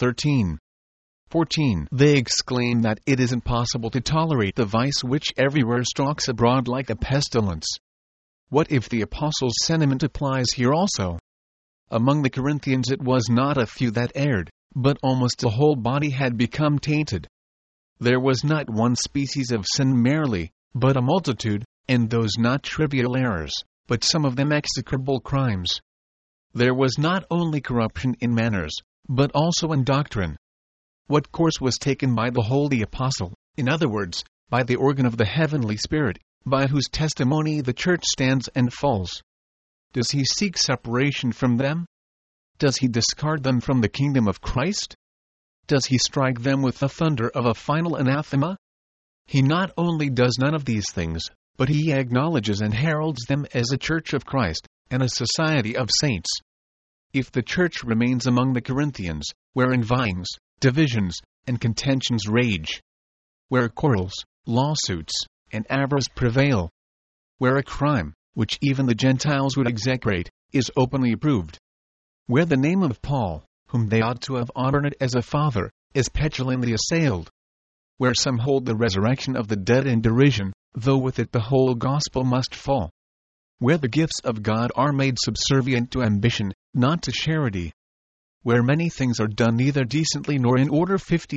Speaker 1: 13:14. They exclaim that it is impossible to tolerate the vice which everywhere stalks abroad like a pestilence. What if the apostle's sentiment applies here also? Among the Corinthians it was not a few that erred, but almost the whole body had become tainted. There was not one species of sin merely, but a multitude, and those not trivial errors, but some of them execrable crimes. There was not only corruption in manners, but also in doctrine. What course was taken by the holy apostle, in other words, by the organ of the heavenly Spirit, by whose testimony the church stands and falls? Does he seek separation from them? Does he discard them from the kingdom of Christ? Does he strike them with the thunder of a final anathema? He not only does none of these things, but he acknowledges and heralds them as a church of Christ, and a society of saints. If the church remains among the Corinthians, where envyings, divisions, and contentions rage, where quarrels, lawsuits, and avarice prevail, where a crime, which even the Gentiles would execrate, is openly approved, where the name of Paul, whom they ought to have honored as a father, is petulantly assailed, where some hold the resurrection of the dead in derision, though with it the whole gospel must fall, where the gifts of God are made subservient to ambition, not to charity, where many things are done neither decently nor in order.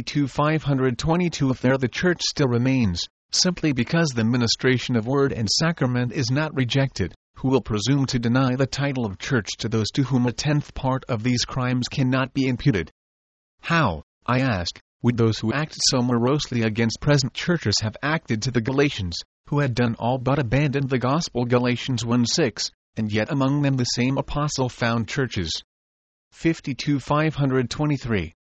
Speaker 1: 52:522. If there the church still remains, simply because the ministration of word and sacrament is not rejected, who will presume to deny the title of church to those to whom a tenth part of these crimes cannot be imputed? How, I ask, would those who act so morosely against present churches have acted to the Galatians, who had done all but abandon the gospel? Galatians 1:6, and yet among them the same apostle found churches. 52 523.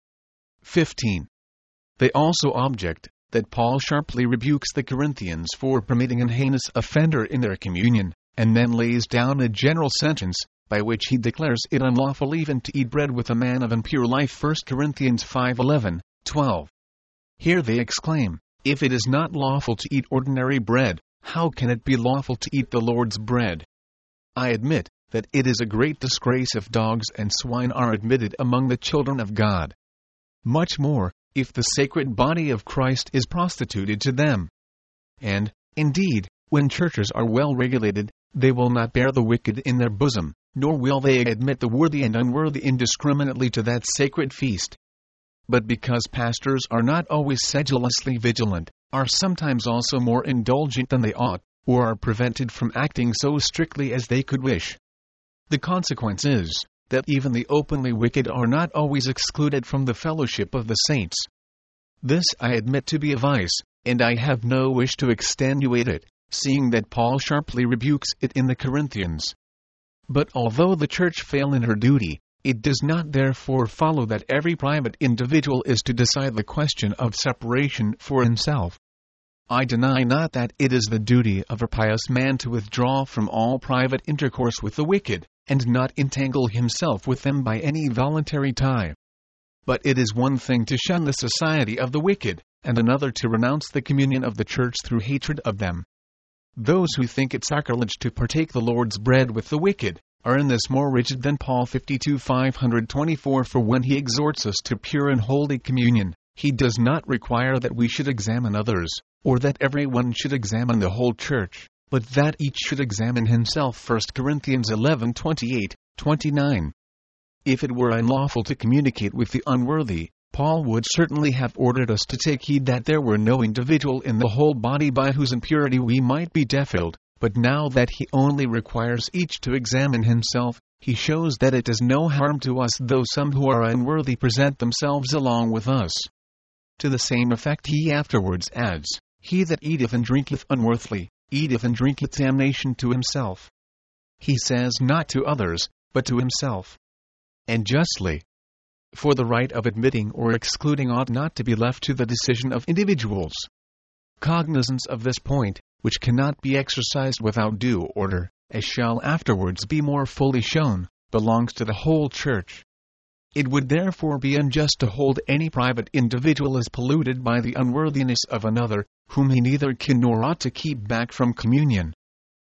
Speaker 1: 15. They also object that Paul sharply rebukes the Corinthians for permitting an heinous offender in their communion, and then lays down a general sentence, by which he declares it unlawful even to eat bread with a man of impure life. 1 Corinthians 5:11, 12. Here they exclaim, if it is not lawful to eat ordinary bread, how can it be lawful to eat the Lord's bread? I admit that it is a great disgrace if dogs and swine are admitted among the children of God. Much more, if the sacred body of Christ is prostituted to them. And, indeed, when churches are well regulated, they will not bear the wicked in their bosom, nor will they admit the worthy and unworthy indiscriminately to that sacred feast. But because pastors are not always sedulously vigilant, are sometimes also more indulgent than they ought, or are prevented from acting so strictly as they could wish, the consequence is that even the openly wicked are not always excluded from the fellowship of the saints. This I admit to be a vice, and I have no wish to extenuate it, seeing that Paul sharply rebukes it in the Corinthians. But although the church fail in her duty, it does not therefore follow that every private individual is to decide the question of separation for himself. I deny not that it is the duty of a pious man to withdraw from all private intercourse with the wicked, and not entangle himself with them by any voluntary tie. But it is one thing to shun the society of the wicked, and another to renounce the communion of the church through hatred of them. Those who think it sacrilege to partake the Lord's bread with the wicked, are in this more rigid than Paul. 52 524. For when he exhorts us to pure and holy communion, he does not require that we should examine others, or that everyone should examine the whole church, but that each should examine himself. 1 Corinthians 11:28, 29. If it were unlawful to communicate with the unworthy, Paul would certainly have ordered us to take heed that there were no individual in the whole body by whose impurity we might be defiled, but now that he only requires each to examine himself, he shows that it does no harm to us though some who are unworthy present themselves along with us. To the same effect he afterwards adds, he that eateth and drinketh unworthily, eateth and drinketh damnation to himself. He says not to others, but to himself. And justly. For the right of admitting or excluding ought not to be left to the decision of individuals. Cognizance of this point, which cannot be exercised without due order, as shall afterwards be more fully shown, belongs to the whole church. It would therefore be unjust to hold any private individual as polluted by the unworthiness of another, whom he neither can nor ought to keep back from communion.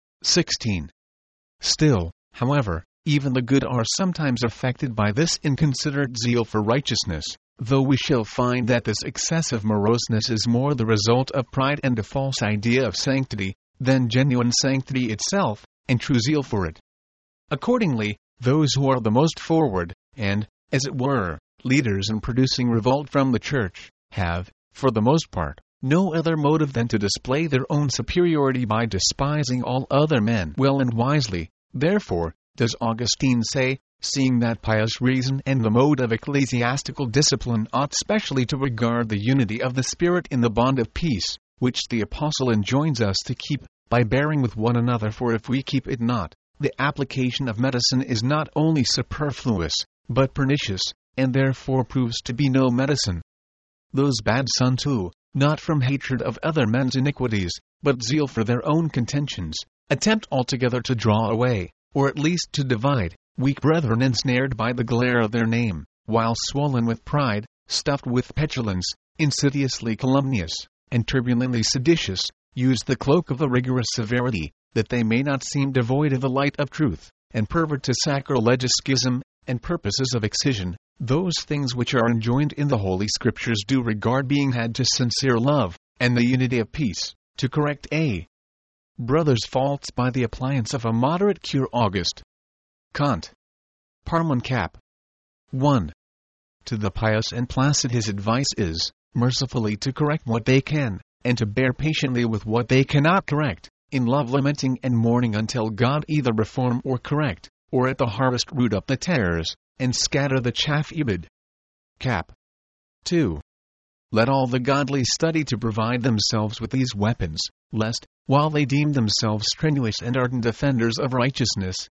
Speaker 1: 16. Still, however, even the good are sometimes affected by this inconsiderate zeal for righteousness, though we shall find that this excessive moroseness is more the result of pride and a false idea of sanctity, than genuine sanctity itself, and true zeal for it. Accordingly, those who are the most forward, and, as it were, leaders in producing revolt from the church, have, for the most part, no other motive than to display their own superiority by despising all other men well and wisely. Therefore, does Augustine say, seeing that pious reason and the mode of ecclesiastical discipline ought specially to regard the unity of the Spirit in the bond of peace, which the Apostle enjoins us to keep, by bearing with one another, for if we keep it not, the application of medicine is not only superfluous, but pernicious, and therefore proves to be no medicine. Those bad sons who, not from hatred of other men's iniquities, but zeal for their own contentions, attempt altogether to draw away, or at least to divide, weak brethren ensnared by the glare of their name, while swollen with pride, stuffed with petulance, insidiously calumnious, and turbulently seditious, use the cloak of a rigorous severity, that they may not seem devoid of the light of truth, and pervert to sacrilegious schism, and purposes of excision, those things which are enjoined in the Holy Scriptures do regard being had to sincere love, and the unity of peace, to correct a brother's faults by the appliance of a moderate cure. August. Kant. Parmen Cap. 1. To the pious and placid his advice is, mercifully to correct what they can, and to bear patiently with what they cannot correct, in love lamenting and mourning until God either reform or correct, or at the harvest root up the tares, and scatter the chaff. Ibid. Cap. 2. Let all the godly study to provide themselves with these weapons, lest, while they deem themselves strenuous and ardent defenders of righteousness,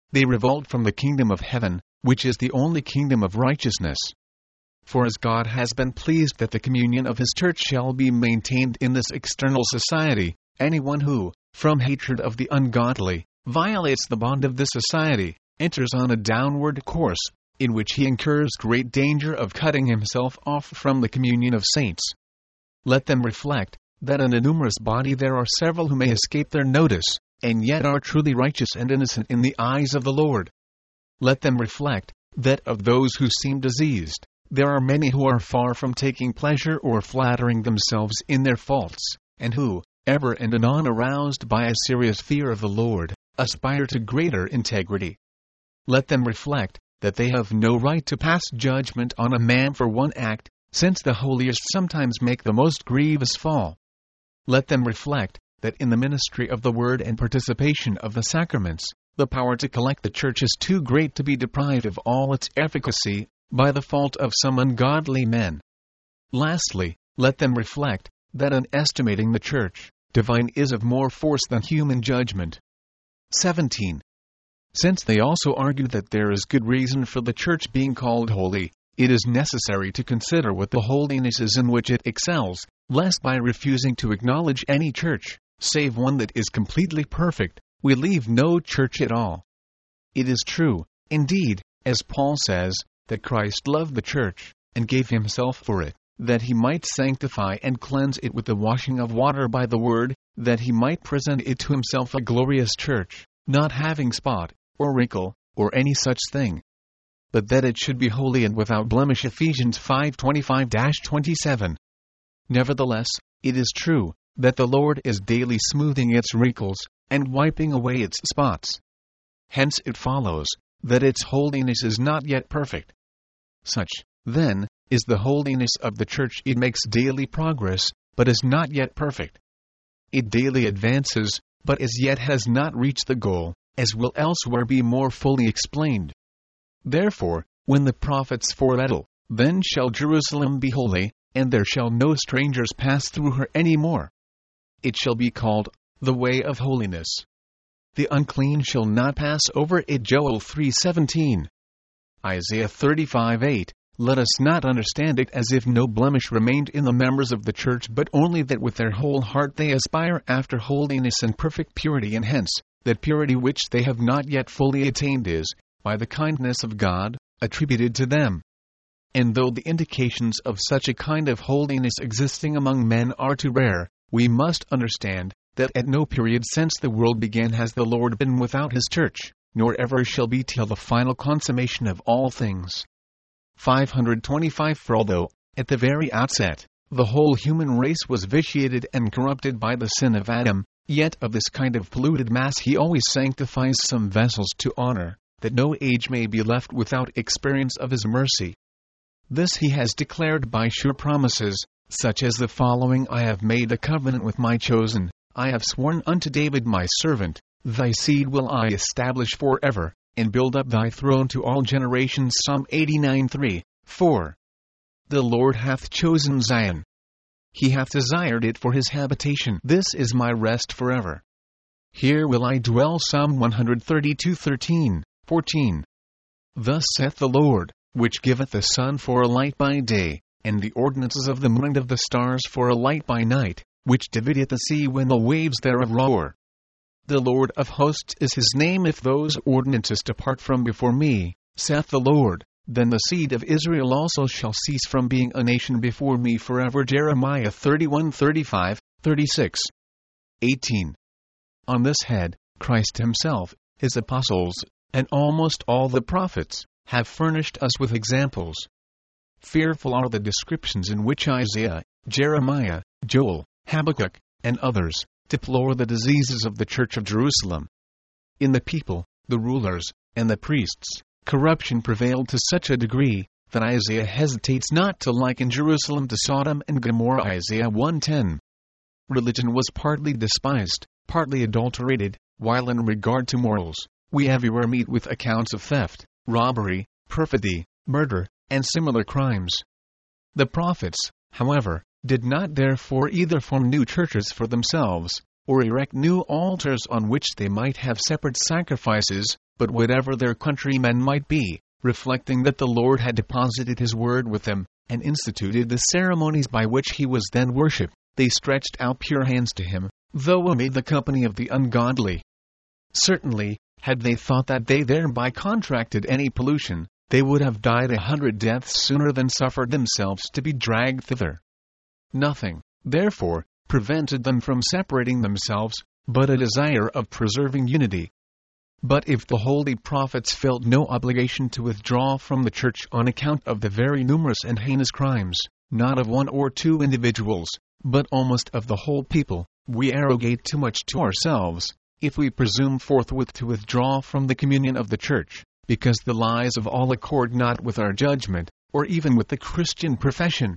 Speaker 1: They revolt from the kingdom of heaven, which is the only kingdom of righteousness. For as God has been pleased that the communion of his church shall be maintained in this external society, anyone who, from hatred of the ungodly, violates the bond of this society, enters on a downward course, in which he incurs great danger of cutting himself off from the communion of saints. Let them reflect that in a numerous body there are several who may escape their notice, and yet are truly righteous and innocent in the eyes of the Lord. Let them reflect that of those who seem diseased, there are many who are far from taking pleasure or flattering themselves in their faults, and who, ever and anon aroused by a serious fear of the Lord, aspire to greater integrity. Let them reflect that they have no right to pass judgment on a man for one act, since the holiest sometimes make the most grievous fall. Let them reflect that in the ministry of the Word and participation of the sacraments, the power to collect the church is too great to be deprived of all its efficacy by the fault of some ungodly men. Lastly, let them reflect that in estimating the church, divine is of more force than human judgment. 17. Since they also argue that there is good reason for the church being called holy, it is necessary to consider what the holiness is in which it excels, lest by refusing to acknowledge any church, save one that is completely perfect, we leave no church at all. It is true, indeed, as Paul says, that Christ loved the church, and gave himself for it, that he might sanctify and cleanse it with the washing of water by the word, that he might present it to himself a glorious church, not having spot, or wrinkle, or any such thing, but that it should be holy and without blemish. Ephesians 5:25-27. Nevertheless, it is true that the Lord is daily smoothing its wrinkles, and wiping away its spots. Hence it follows that its holiness is not yet perfect. Such, then, is the holiness of the church. It makes daily progress, but is not yet perfect. It daily advances, but as yet has not reached the goal, as will elsewhere be more fully explained. Therefore, when the prophets foretell, then shall Jerusalem be holy, and there shall no strangers pass through her any more. It shall be called the way of holiness. The unclean shall not pass over it. Joel 3:17. Isaiah 35:8. Let us not understand it as if no blemish remained in the members of the church, but only that with their whole heart they aspire after holiness and perfect purity, and hence, that purity which they have not yet fully attained is, by the kindness of God, attributed to them. And though the indications of such a kind of holiness existing among men are too rare, we must understand that at no period since the world began has the Lord been without his church, nor ever shall be till the final consummation of all things. 525. For although, at the very outset, the whole human race was vitiated and corrupted by the sin of Adam, yet of this kind of polluted mass he always sanctifies some vessels to honor, that no age may be left without experience of his mercy. This he has declared by sure promises, such as the following: I have made a covenant with my chosen, I have sworn unto David my servant, thy seed will I establish forever, and build up thy throne to all generations. Psalm 89:3-4. The Lord hath chosen Zion. He hath desired it for his habitation. This is my rest forever. Here will I dwell. Psalm 132:13-14. Thus saith the Lord, which giveth the sun for a light by day, and the ordinances of the moon and of the stars for a light by night, which divideth the sea when the waves thereof roar. The Lord of hosts is his name. If those ordinances depart from before me, saith the Lord, then the seed of Israel also shall cease from being a nation before me forever. Jeremiah 31:35-36. 18. On this head, Christ himself, his apostles, and almost all the prophets, have furnished us with examples. Fearful are the descriptions in which Isaiah, Jeremiah, Joel, Habakkuk, and others deplore the diseases of the church of Jerusalem. In the people, the rulers, and the priests, corruption prevailed to such a degree that Isaiah hesitates not to liken Jerusalem to Sodom and Gomorrah. Isaiah 1:10. Religion was partly despised, partly adulterated, while in regard to morals, we everywhere meet with accounts of theft, robbery, perfidy, murder, and similar crimes. The prophets, however, did not therefore either form new churches for themselves, or erect new altars on which they might have separate sacrifices, but whatever their countrymen might be, reflecting that the Lord had deposited his word with them, and instituted the ceremonies by which he was then worshipped, they stretched out pure hands to him, though amid the company of the ungodly. Certainly, had they thought that they thereby contracted any pollution, they would have died 100 deaths sooner than suffered themselves to be dragged thither. Nothing, therefore, prevented them from separating themselves, but a desire of preserving unity. But if the holy prophets felt no obligation to withdraw from the church on account of the very numerous and heinous crimes, not of one or two individuals, but almost of the whole people, we arrogate too much to ourselves, if we presume forthwith to withdraw from the communion of the church, because the lies of all accord not with our judgment, or even with the Christian profession.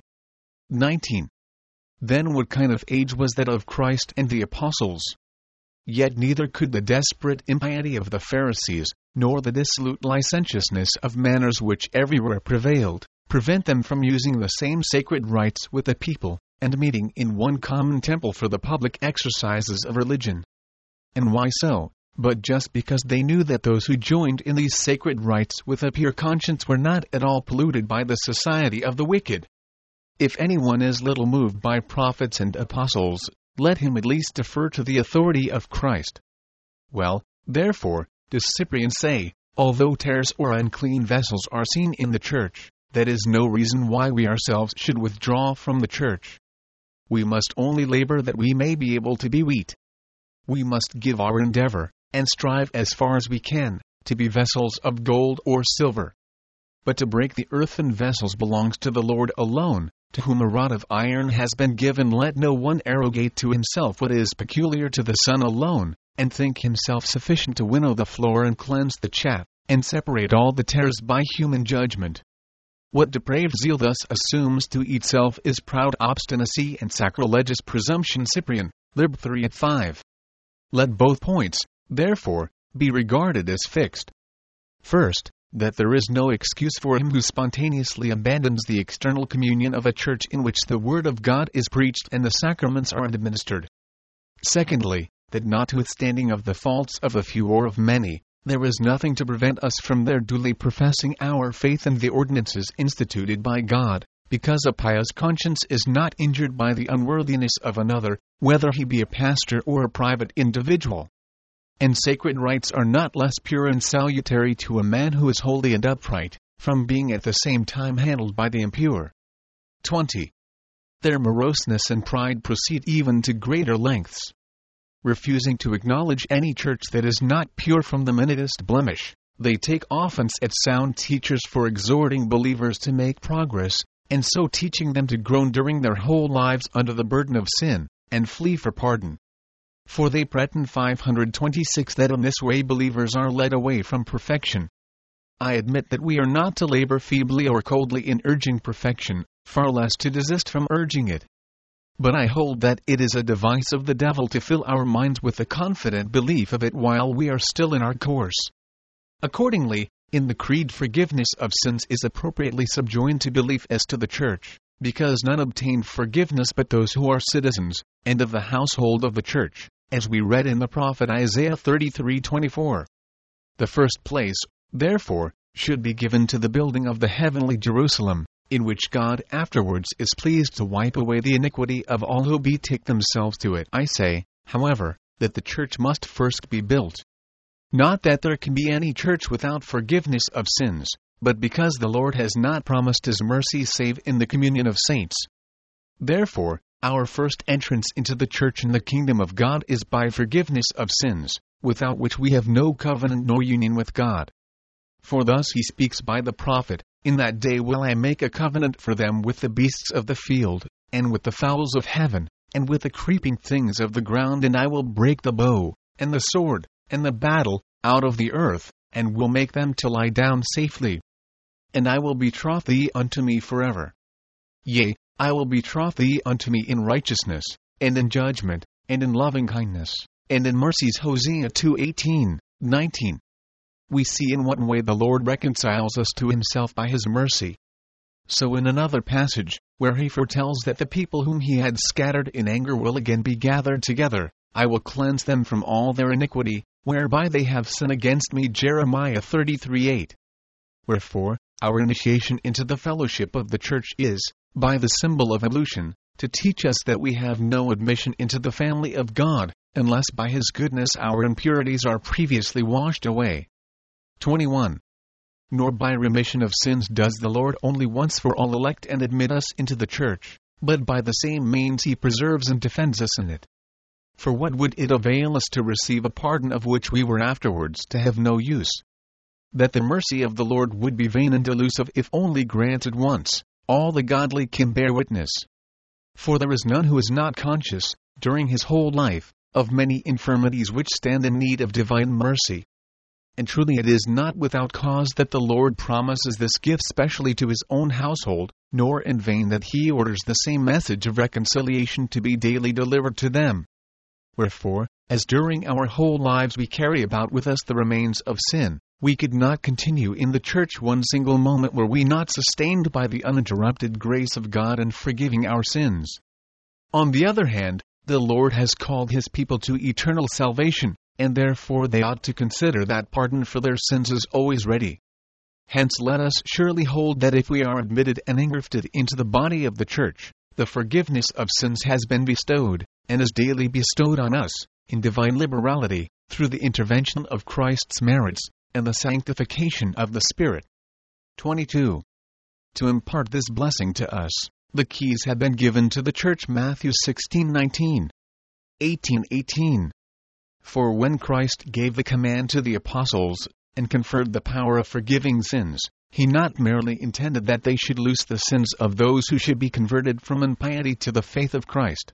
Speaker 1: 19. Then what kind of age was that of Christ and the apostles? Yet neither could the desperate impiety of the Pharisees, nor the dissolute licentiousness of manners which everywhere prevailed, prevent them from using the same sacred rites with the people, and meeting in one common temple for the public exercises of religion. And why so, but just because they knew that those who joined in these sacred rites with a pure conscience were not at all polluted by the society of the wicked. If anyone is little moved by prophets and apostles, let him at least defer to the authority of Christ. Well, therefore, does Cyprian say, although tares or unclean vessels are seen in the church, that is no reason why we ourselves should withdraw from the church. We must only labor that we may be able to be wheat. We must give our endeavor, and strive as far as we can, to be vessels of gold or silver. But to break the earthen vessels belongs to the Lord alone, to whom a rod of iron has been given. Let no one arrogate to himself what is peculiar to the Son alone, and think himself sufficient to winnow the floor and cleanse the chaff, and separate all the tares by human judgment. What depraved zeal thus assumes to itself is proud obstinacy and sacrilegious presumption. Cyprian, Lib 3 at 5. Let both points, therefore, be regarded as fixed. First, that there is no excuse for him who spontaneously abandons the external communion of a church in which the Word of God is preached and the sacraments are administered. Secondly, that notwithstanding of the faults of a few or of many, there is nothing to prevent us from their duly professing our faith in the ordinances instituted by God, because a pious conscience is not injured by the unworthiness of another, whether he be a pastor or a private individual. And sacred rites are not less pure and salutary to a man who is holy and upright, from being at the same time handled by the impure. 20. Their moroseness and pride proceed even to greater lengths. Refusing to acknowledge any church that is not pure from the minutest blemish, they take offense at sound teachers for exhorting believers to make progress, and so teaching them to groan during their whole lives under the burden of sin, and flee for pardon. For they pretend 526 that in this way believers are led away from perfection. I admit that we are not to labor feebly or coldly in urging perfection, far less to desist from urging it. But I hold that it is a device of the devil to fill our minds with the confident belief of it while we are still in our course. Accordingly, in the Creed forgiveness of sins is appropriately subjoined to belief as to the Church, because none obtain forgiveness but those who are citizens, and of the household of the Church, as we read in the prophet Isaiah 33:24. The first place, therefore, should be given to the building of the heavenly Jerusalem, in which God afterwards is pleased to wipe away the iniquity of all who betake themselves to it. I say, however, that the church must first be built. Not that there can be any church without forgiveness of sins, but because the Lord has not promised His mercy save in the communion of saints. Therefore, our first entrance into the church and the kingdom of God is by forgiveness of sins, without which we have no covenant nor union with God. For thus He speaks by the prophet, "In that day will I make a covenant for them with the beasts of the field, and with the fowls of heaven, and with the creeping things of the ground, and I will break the bow, and the sword, and the battle, out of the earth, and will make them to lie down safely. And I will betroth thee unto me forever. Yea, I will betroth thee unto me in righteousness, and in judgment, and in loving kindness, and in mercies." Hosea 2:18, 19. We see in what way the Lord reconciles us to Himself by His mercy. So in another passage, where He foretells that the people whom He had scattered in anger will again be gathered together, "I will cleanse them from all their iniquity, whereby they have sinned against me. Jeremiah 33:8. Wherefore, our initiation into the fellowship of the church is, by the symbol of ablution, to teach us that we have no admission into the family of God, unless by His goodness our impurities are previously washed away. 21. Nor by remission of sins does the Lord only once for all elect and admit us into the church, but by the same means He preserves and defends us in it. For what would it avail us to receive a pardon of which we were afterwards to have no use? That the mercy of the Lord would be vain and delusive if only granted once, all the godly can bear witness. For there is none who is not conscious, during his whole life, of many infirmities which stand in need of divine mercy. And truly it is not without cause that the Lord promises this gift specially to His own household, nor in vain that He orders the same message of reconciliation to be daily delivered to them. Wherefore, as during our whole lives we carry about with us the remains of sin, we could not continue in the church one single moment were we not sustained by the uninterrupted grace of God in forgiving our sins. On the other hand, the Lord has called His people to eternal salvation, and therefore they ought to consider that pardon for their sins is always ready. Hence let us surely hold that if we are admitted and engrafted into the body of the church, the forgiveness of sins has been bestowed, and is daily bestowed on us, in divine liberality, through the intervention of Christ's merits, and the sanctification of the Spirit. 22. To impart this blessing to us, the keys have been given to the church. Matthew 16:19. 18:18. For when Christ gave the command to the apostles, and conferred the power of forgiving sins, He not merely intended that they should loose the sins of those who should be converted from impiety to the faith of Christ.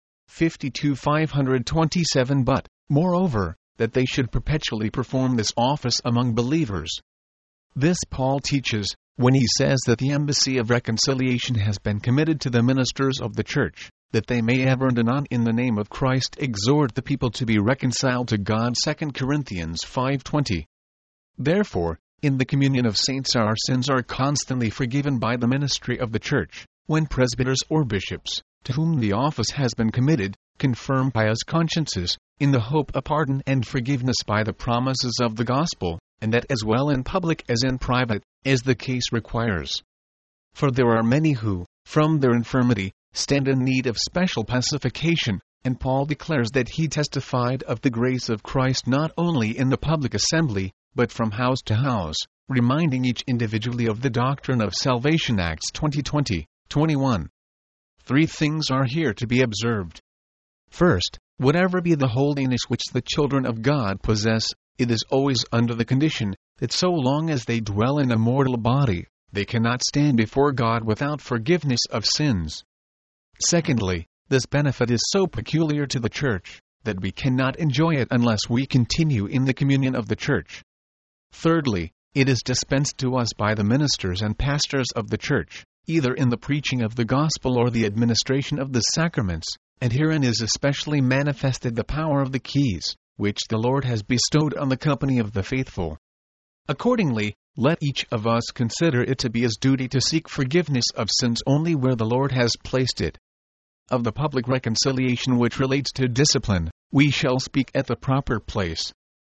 Speaker 1: 52:527 but, moreover, that they should perpetually perform this office among believers. This Paul teaches, when he says that the embassy of reconciliation has been committed to the ministers of the church, that they may ever and anon in the name of Christ exhort the people to be reconciled to God. 2 Corinthians 5:20. Therefore, in the communion of saints our sins are constantly forgiven by the ministry of the church, when presbyters or bishops, to whom the office has been committed, confirm pious consciences, in the hope of pardon and forgiveness by the promises of the gospel, and that as well in public as in private, as the case requires. For there are many who, from their infirmity, stand in need of special pacification, and Paul declares that he testified of the grace of Christ not only in the public assembly, but from house to house, reminding each individually of the doctrine of salvation. Acts 20:20, 21. 3 things are here to be observed. First, whatever be the holiness which the children of God possess, it is always under the condition that so long as they dwell in a mortal body, they cannot stand before God without forgiveness of sins. Secondly, this benefit is so peculiar to the church, that we cannot enjoy it unless we continue in the communion of the church. Thirdly, it is dispensed to us by the ministers and pastors of the church, either in the preaching of the gospel or the administration of the sacraments, and herein is especially manifested the power of the keys, which the Lord has bestowed on the company of the faithful. Accordingly, let each of us consider it to be his duty to seek forgiveness of sins only where the Lord has placed it. Of the public reconciliation which relates to discipline, we shall speak at the proper place.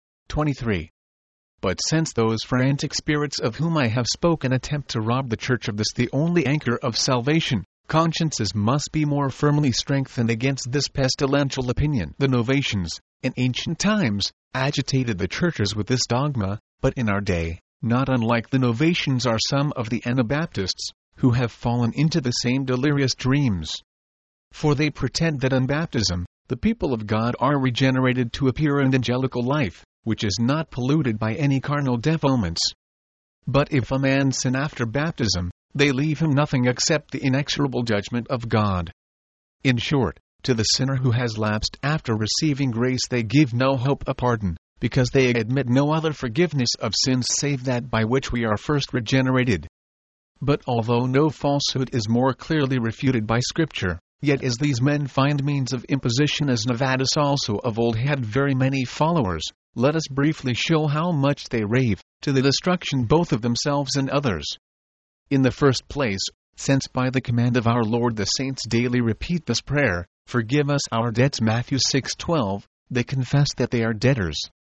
Speaker 1: 23. But since those frantic spirits of whom I have spoken attempt to rob the church of this the only anchor of salvation, consciences must be more firmly strengthened against this pestilential opinion. The Novatians, in ancient times, agitated the churches with this dogma, but in our day, not unlike the Novatians are some of the Anabaptists, who have fallen into the same delirious dreams. For they pretend that in baptism, the people of God are regenerated to a pure and angelical life, which is not polluted by any carnal defilements. But if a man sin after baptism, they leave him nothing except the inexorable judgment of God. In short, to the sinner who has lapsed after receiving grace they give no hope of pardon, because they admit no other forgiveness of sins save that by which we are first regenerated. But although no falsehood is more clearly refuted by Scripture, yet as these men find means of imposition, as Novatus also of old had very many followers, let us briefly show how much they rave, to the destruction both of themselves and others. In the first place, since by the command of our Lord the saints daily repeat this prayer, "Forgive us our debts," Matthew 6:12, they confess that they are debtors.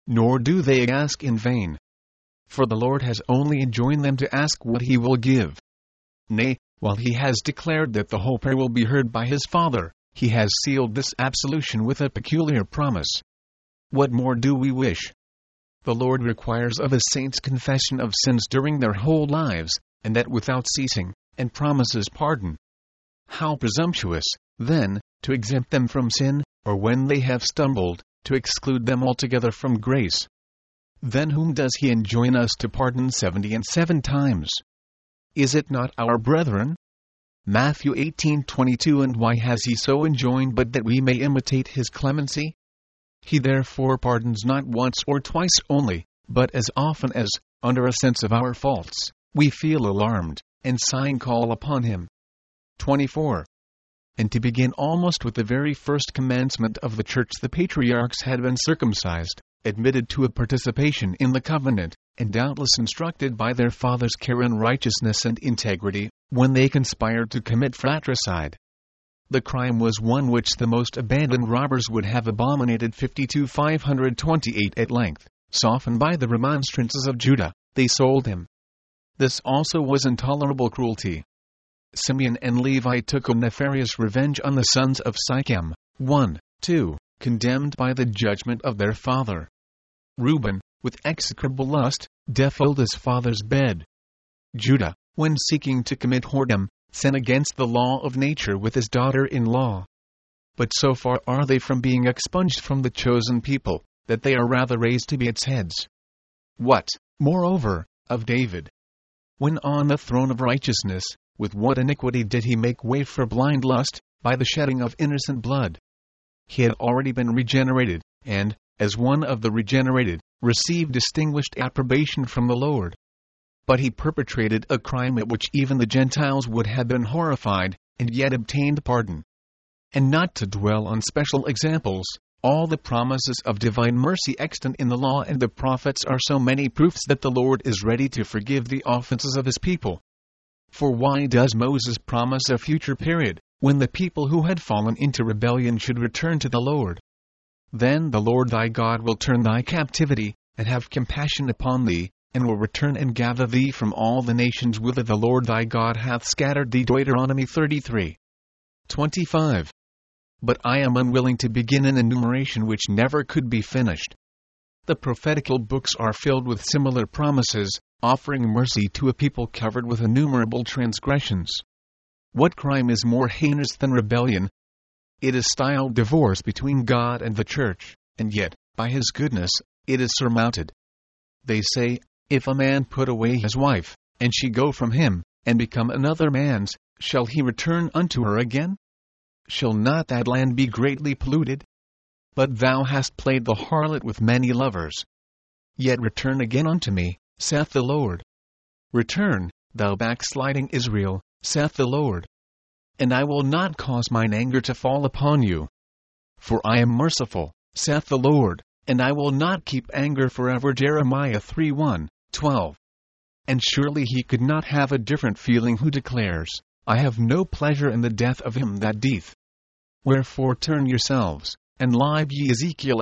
Speaker 1: nor do they ask in vain. For the Lord has only enjoined them to ask what he will give. Nay, while he has declared that the whole prayer will be heard by his Father, he has sealed this absolution with a peculiar promise. What more do we wish? The Lord requires of his saints confession of sins during their whole lives, and that without ceasing, and promises pardon. How presumptuous, then, to exempt them from sin, or when they have stumbled, to exclude them altogether from grace. Then whom does he enjoin us to pardon 77 times? Is it not our brethren? Matthew 18:22. And why has he so enjoined but that we may imitate his clemency? He therefore pardons not once or twice only, but as often as, under a sense of our faults, we feel alarmed, and sighing call upon him. 24. And to begin almost with the very first commencement of the church, the patriarchs had been circumcised, admitted to a participation in the covenant, and doubtless instructed by their fathers' care in righteousness and integrity, when they conspired to commit fratricide. The crime was one which the most abandoned robbers would have abominated. 52:528 At length, softened by the remonstrances of Judah, they sold him. This also was intolerable cruelty. Simeon and Levi took a nefarious revenge on the sons of Sychem, 1-2, condemned by the judgment of their father. Reuben, with execrable lust, defiled his father's bed. Judah, when seeking to commit whoredom, sinned against the law of nature with his daughter-in-law. But so far are they from being expunged from the chosen people, that they are rather raised to be its heads. What, moreover, of David? When on the throne of righteousness, with what iniquity did he make way for blind lust, by the shedding of innocent blood? He had already been regenerated, and, as one of the regenerated, received distinguished approbation from the Lord. But he perpetrated a crime at which even the Gentiles would have been horrified, and yet obtained pardon. And not to dwell on special examples, all the promises of divine mercy extant in the law and the prophets are so many proofs that the Lord is ready to forgive the offenses of his people. For why does Moses promise a future period, when the people who had fallen into rebellion should return to the Lord? Then the Lord thy God will turn thy captivity, and have compassion upon thee, and will return and gather thee from all the nations whither the Lord thy God hath scattered thee. Deuteronomy 33:25. But I am unwilling to begin an enumeration which never could be finished. The prophetical books are filled with similar promises, offering mercy to a people covered with innumerable transgressions. What crime is more heinous than rebellion? It is styled divorce between God and the church, and yet, by his goodness, it is surmounted. They say, if a man put away his wife, and she go from him, and become another man's, shall he return unto her again? Shall not that land be greatly polluted? But thou hast played the harlot with many lovers. Yet return again unto me, saith the Lord. Return, thou backsliding Israel, saith the Lord. And I will not cause mine anger to fall upon you. For I am merciful, saith the Lord, and I will not keep anger forever. Jeremiah 3:1-12. And surely he could not have a different feeling who declares, I have no pleasure in the death of him that deeth. Wherefore turn yourselves, and lie ye. Ezekiel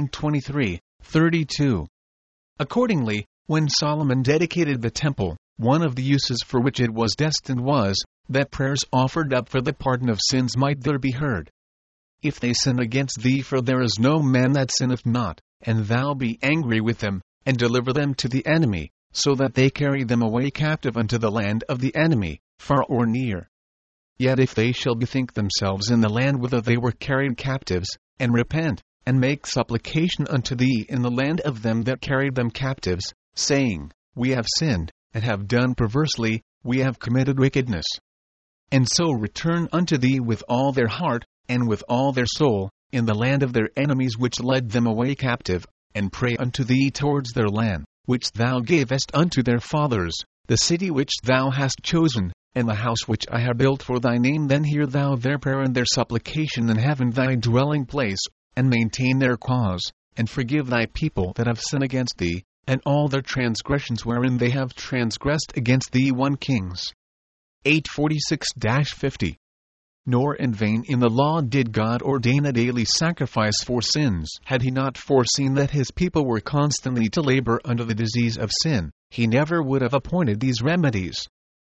Speaker 1: 18:23-32. Accordingly, when Solomon dedicated the temple, one of the uses for which it was destined was, that prayers offered up for the pardon of sins might there be heard. If they sin against thee, for there is no man that sinneth not, and thou be angry with them, and deliver them to the enemy, so that they carry them away captive unto the land of the enemy, far or near. Yet if they shall bethink themselves in the land whither they were carried captives, and repent, and make supplication unto thee in the land of them that carried them captives, saying, We have sinned, and have done perversely, we have committed wickedness. And so return unto thee with all their heart, and with all their soul, in the land of their enemies which led them away captive, and pray unto thee towards their land, which thou gavest unto their fathers, the city which thou hast chosen, and the house which I have built for thy name. Then hear thou their prayer and their supplication in heaven thy dwelling place, and maintain their cause, and forgive thy people that have sinned against thee, and all their transgressions wherein they have transgressed against thee. 1 Kings 8:46-50. Nor in vain in the law did God ordain a daily sacrifice for sins. Had he not foreseen that his people were constantly to labor under the disease of sin, he never would have appointed these remedies.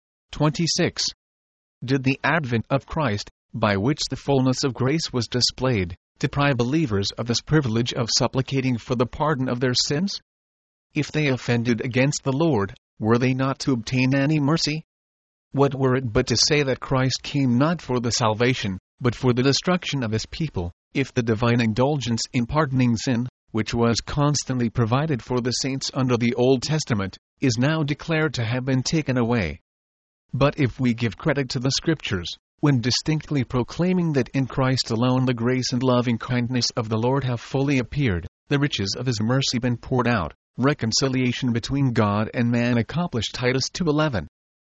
Speaker 1: 26. Did the advent of Christ, by which the fullness of grace was displayed, deprive believers of this privilege of supplicating for the pardon of their sins? If they offended against the Lord, were they not to obtain any mercy? What were it but to say that Christ came not for the salvation, but for the destruction of his people, if the divine indulgence in pardoning sin, which was constantly provided for the saints under the Old Testament, is now declared to have been taken away? But if we give credit to the Scriptures, when distinctly proclaiming that in Christ alone the grace and loving kindness of the Lord have fully appeared, the riches of his mercy been poured out, reconciliation between God and man accomplished, Titus 2:11.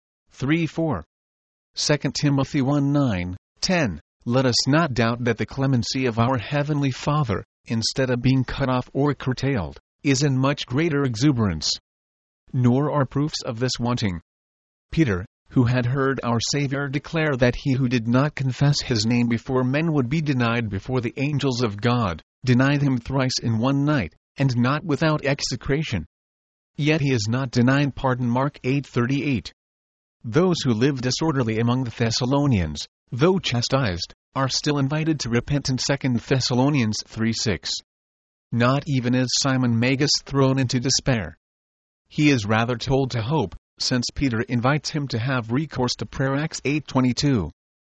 Speaker 1: 3:4. 2 Timothy 1:9, 10. Let us not doubt that the clemency of our Heavenly Father, instead of being cut off or curtailed, is in much greater exuberance. Nor are proofs of this wanting. Peter, who had heard our Savior declare that he who did not confess his name before men would be denied before the angels of God, denied him thrice in one night, and not without execration. Yet he is not denied pardon. Mark 8:38. Those who live disorderly among the Thessalonians, though chastised, are still invited to repent in 2 Thessalonians 3:6. Not even is Simon Magus thrown into despair. He is rather told to hope, since Peter invites him to have recourse to prayer. Acts 8:22.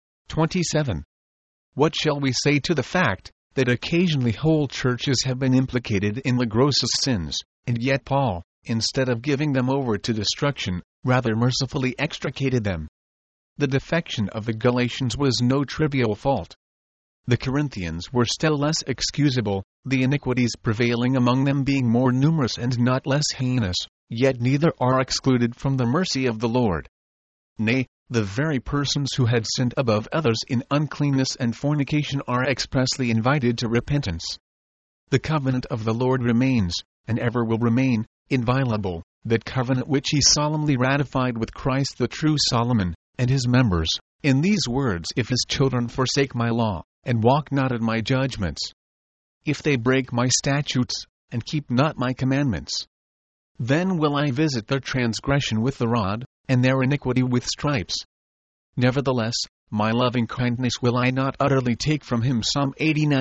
Speaker 1: 27. What shall we say to the fact that occasionally whole churches have been implicated in the grossest sins, and yet Paul, instead of giving them over to destruction, rather mercifully extricated them? The defection of the Galatians was no trivial fault. The Corinthians were still less excusable, the iniquities prevailing among them being more numerous and not less heinous, yet neither are excluded from the mercy of the Lord. Nay, the very persons who had sinned above others in uncleanness and fornication are expressly invited to repentance. The covenant of the Lord remains, and ever will remain, inviolable, that covenant which he solemnly ratified with Christ the true Solomon, and his members, in these words: if his children forsake my law, and walk not in my judgments, if they break my statutes, and keep not my commandments, then will I visit their transgression with the rod, and their iniquity with stripes. Nevertheless, my loving kindness will I not utterly take from him. Psalm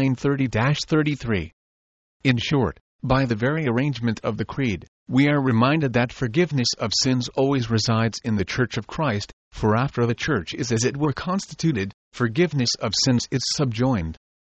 Speaker 1: 89:30-33. In short, by the very arrangement of the Creed, we are reminded that forgiveness of sins always resides in the Church of Christ, for after the Church is as it were constituted, forgiveness of sins is subjoined.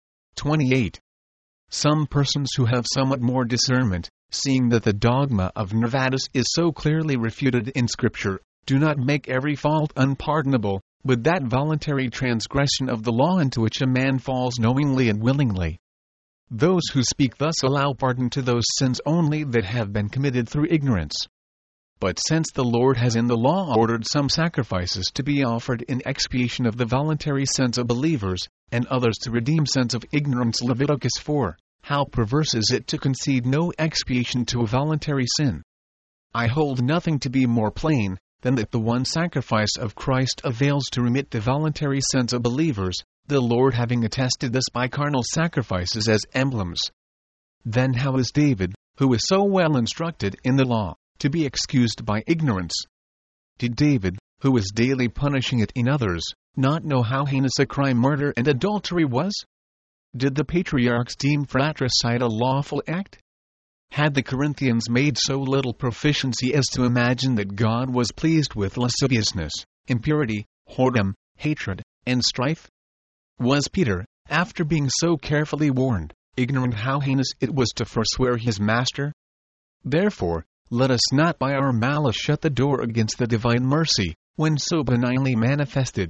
Speaker 1: 28. Some persons who have somewhat more discernment, seeing that the dogma of Novatus is so clearly refuted in Scripture, do not make every fault unpardonable, but that voluntary transgression of the law into which a man falls knowingly and willingly. Those who speak thus allow pardon to those sins only that have been committed through ignorance. But since the Lord has in the law ordered some sacrifices to be offered in expiation of the voluntary sins of believers, and others to redeem sins of ignorance, Leviticus 4, how perverse is it to concede no expiation to a voluntary sin? I hold nothing to be more plain than that the one sacrifice of Christ avails to remit the voluntary sins of believers, the Lord having attested this by carnal sacrifices as emblems. Then how is David, who is so well instructed in the law, to be excused by ignorance? Did David, who was daily punishing it in others, not know how heinous a crime murder and adultery was? Did the patriarchs deem fratricide a lawful act? Had the Corinthians made so little proficiency as to imagine that God was pleased with lasciviousness, impurity, whoredom, hatred, and strife? Was Peter, after being so carefully warned, ignorant how heinous it was to forswear his master? Therefore, let us not by our malice shut the door against the divine mercy, when so benignly manifested.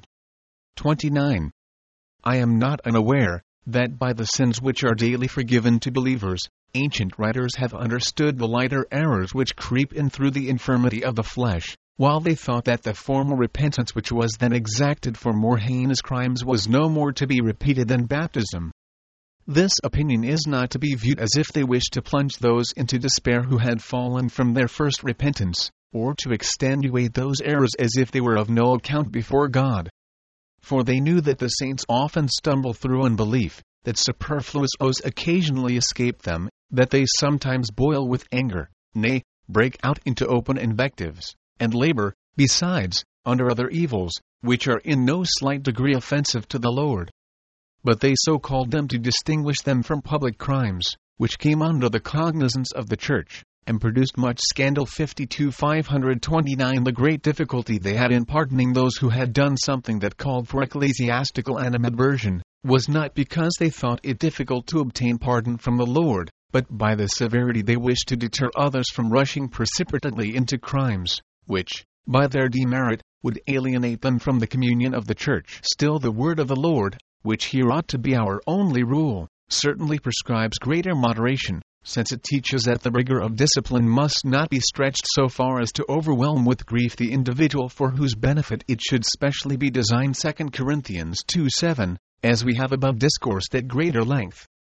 Speaker 1: 29. I am not unaware that by the sins which are daily forgiven to believers, ancient writers have understood the lighter errors which creep in through the infirmity of the flesh, while they thought that the formal repentance which was then exacted for more heinous crimes was no more to be repeated than baptism. This opinion is not to be viewed as if they wished to plunge those into despair who had fallen from their first repentance, or to extenuate those errors as if they were of no account before God. For they knew that the saints often stumble through unbelief, that superfluous oaths occasionally escape them, that they sometimes boil with anger, nay, break out into open invectives, and labor, besides, under other evils, which are in no slight degree offensive to the Lord. But they so called them to distinguish them from public crimes, which came under the cognizance of the church, and produced much scandal. 52:529 The great difficulty they had in pardoning those who had done something that called for ecclesiastical animadversion, was not because they thought it difficult to obtain pardon from the Lord, but by the severity they wished to deter others from rushing precipitately into crimes, which, by their demerit, would alienate them from the communion of the church. Still the word of the Lord, which here ought to be our only rule, certainly prescribes greater moderation, since it teaches that the rigor of discipline must not be stretched so far as to overwhelm with grief the individual for whose benefit it should specially be designed. 2 Corinthians 2:7, as we have above discoursed at greater length,